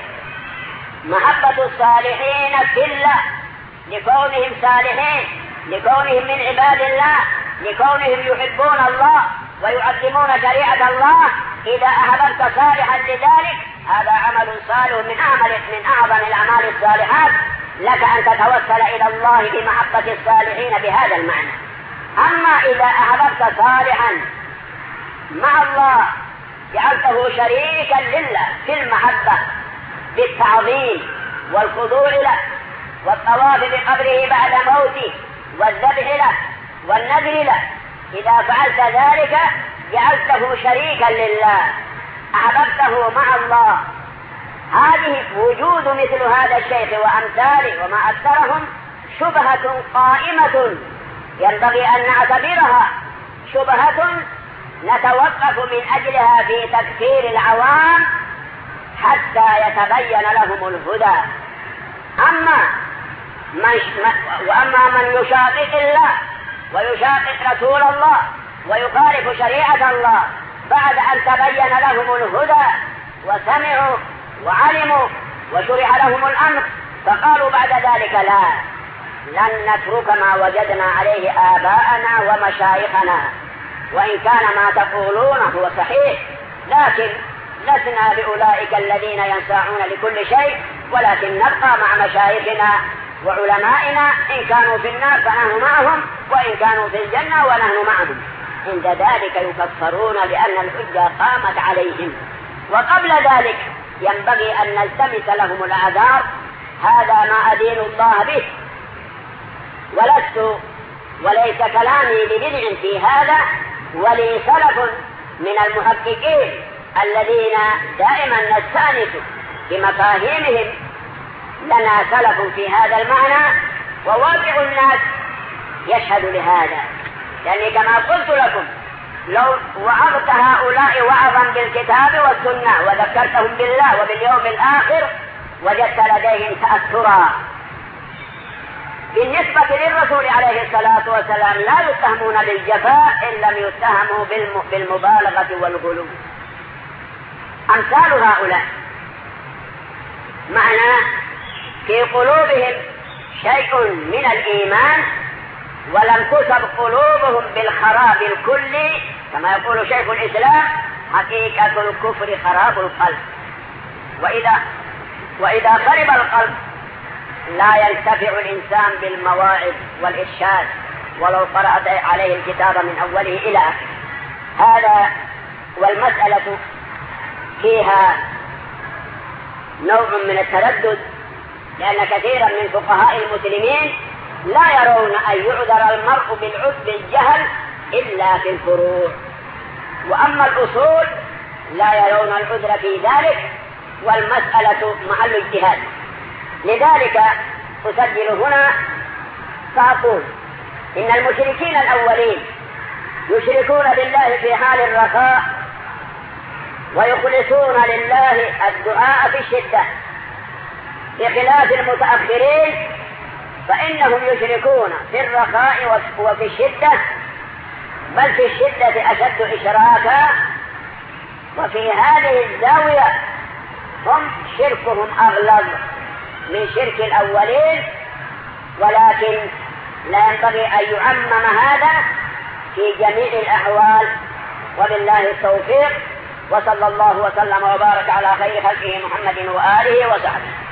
محبة الصالحين في الله لكونهم صالحين، لكونهم من عباد الله، لكونهم يحبون الله ويعظمون شريعة الله. إذا أحببت صالحا لذلك هذا عمل صالح من أعمل من أعظم الأعمال الصالحات، لك أن تتوسل إلى الله بمحبة الصالحين بهذا المعنى. أما إذا أحببت صالحا مع الله جعلته شريكا لله في المحبة بالتعظيم والخضوع له والطواف بقبره بعد موته والذبح له والنذر له، إذا فعلت ذلك جعلته شريكا لله، أحببته مع الله. هذه وجود مثل هذا الشيخ وأمثاله وما أكثرهم شبهة قائمة ينبغي أن نعتبرها شبهة نتوقف من أجلها في تكفير العوام حتى يتبين لهم الهدى. أما من وأما من يشاقق الله ويشاقق رسول الله ويخالف شريعة الله بعد أن تبين لهم الهدى وسمعوا وعلموا وشرع لهم الأمر، فقالوا بعد ذلك: لا، لن نترك ما وجدنا عليه آباءنا ومشايخنا، وإن كان ما تقولون هو صحيح، لكن لسنا بأولئك الذين ينساعون لكل شيء، ولكن نبقى مع مشايخنا وعلمائنا، إن كانوا في النار فنحن معهم، وإن كانوا في الجنة ونحن معهم. عند ذلك يكفرون لأن الحجة قامت عليهم. وقبل ذلك ينبغي أن نلتمس لهم الأعذار، هذا ما أدين الله به، ولست وليس كلامي ببدع في هذا، ولي سلف من المحققين الذين دائما نستأنس بمفاهيمهم، لنا سلف في هذا المعنى. وواقع الناس يشهد لهذا، لأني كما قلت لكم لو وعظت هؤلاء وعظا بالكتاب والسنة وذكرتهم بالله وباليوم الآخر وجدت لديهم تأثرا. بالنسبة للرسول عليه الصلاة والسلام لا يتهمون بالجفاء إن لم يتهموا بالمبالغة والغلو. أمثال هؤلاء معنى في قلوبهم شيء من الإيمان ولم تصب قلوبهم بالخراب الكلي، كما يقول شيخ الإسلام حقيقة الكفر خراب القلب، وإذا, وإذا خرب القلب لا ينتفع الإنسان بالمواعظ والإرشاد ولو قرأت عليه الكتاب من أوله إلى آخره. هذا والمسألة فيها نوع من التردد، لأن كثيرا من فقهاء المسلمين لا يرون أن يعذر المرء بالجهل إلا في الفروع، وأما الأصول لا يرون العذر في ذلك، والمسألة محل اجتهاد. لذلك أسجل هنا فأقول إن المشركين الأولين يشركون بالله في حال الرخاء ويخلصون لله الدعاء في الشدة، بخلاف المتأخرين فإنهم يشركون في الرخاء وفي الشدة، بل في الشدة أشد إشراكا. وفي هذه الزاوية هم شركهم أغلظ من شرك الأولين، ولكن لا ينبغي أن يعمم هذا في جميع الأحوال، وبالله التوفيق، وصلى الله وسلم وبارك على خير خلقه محمد وآله وصحبه.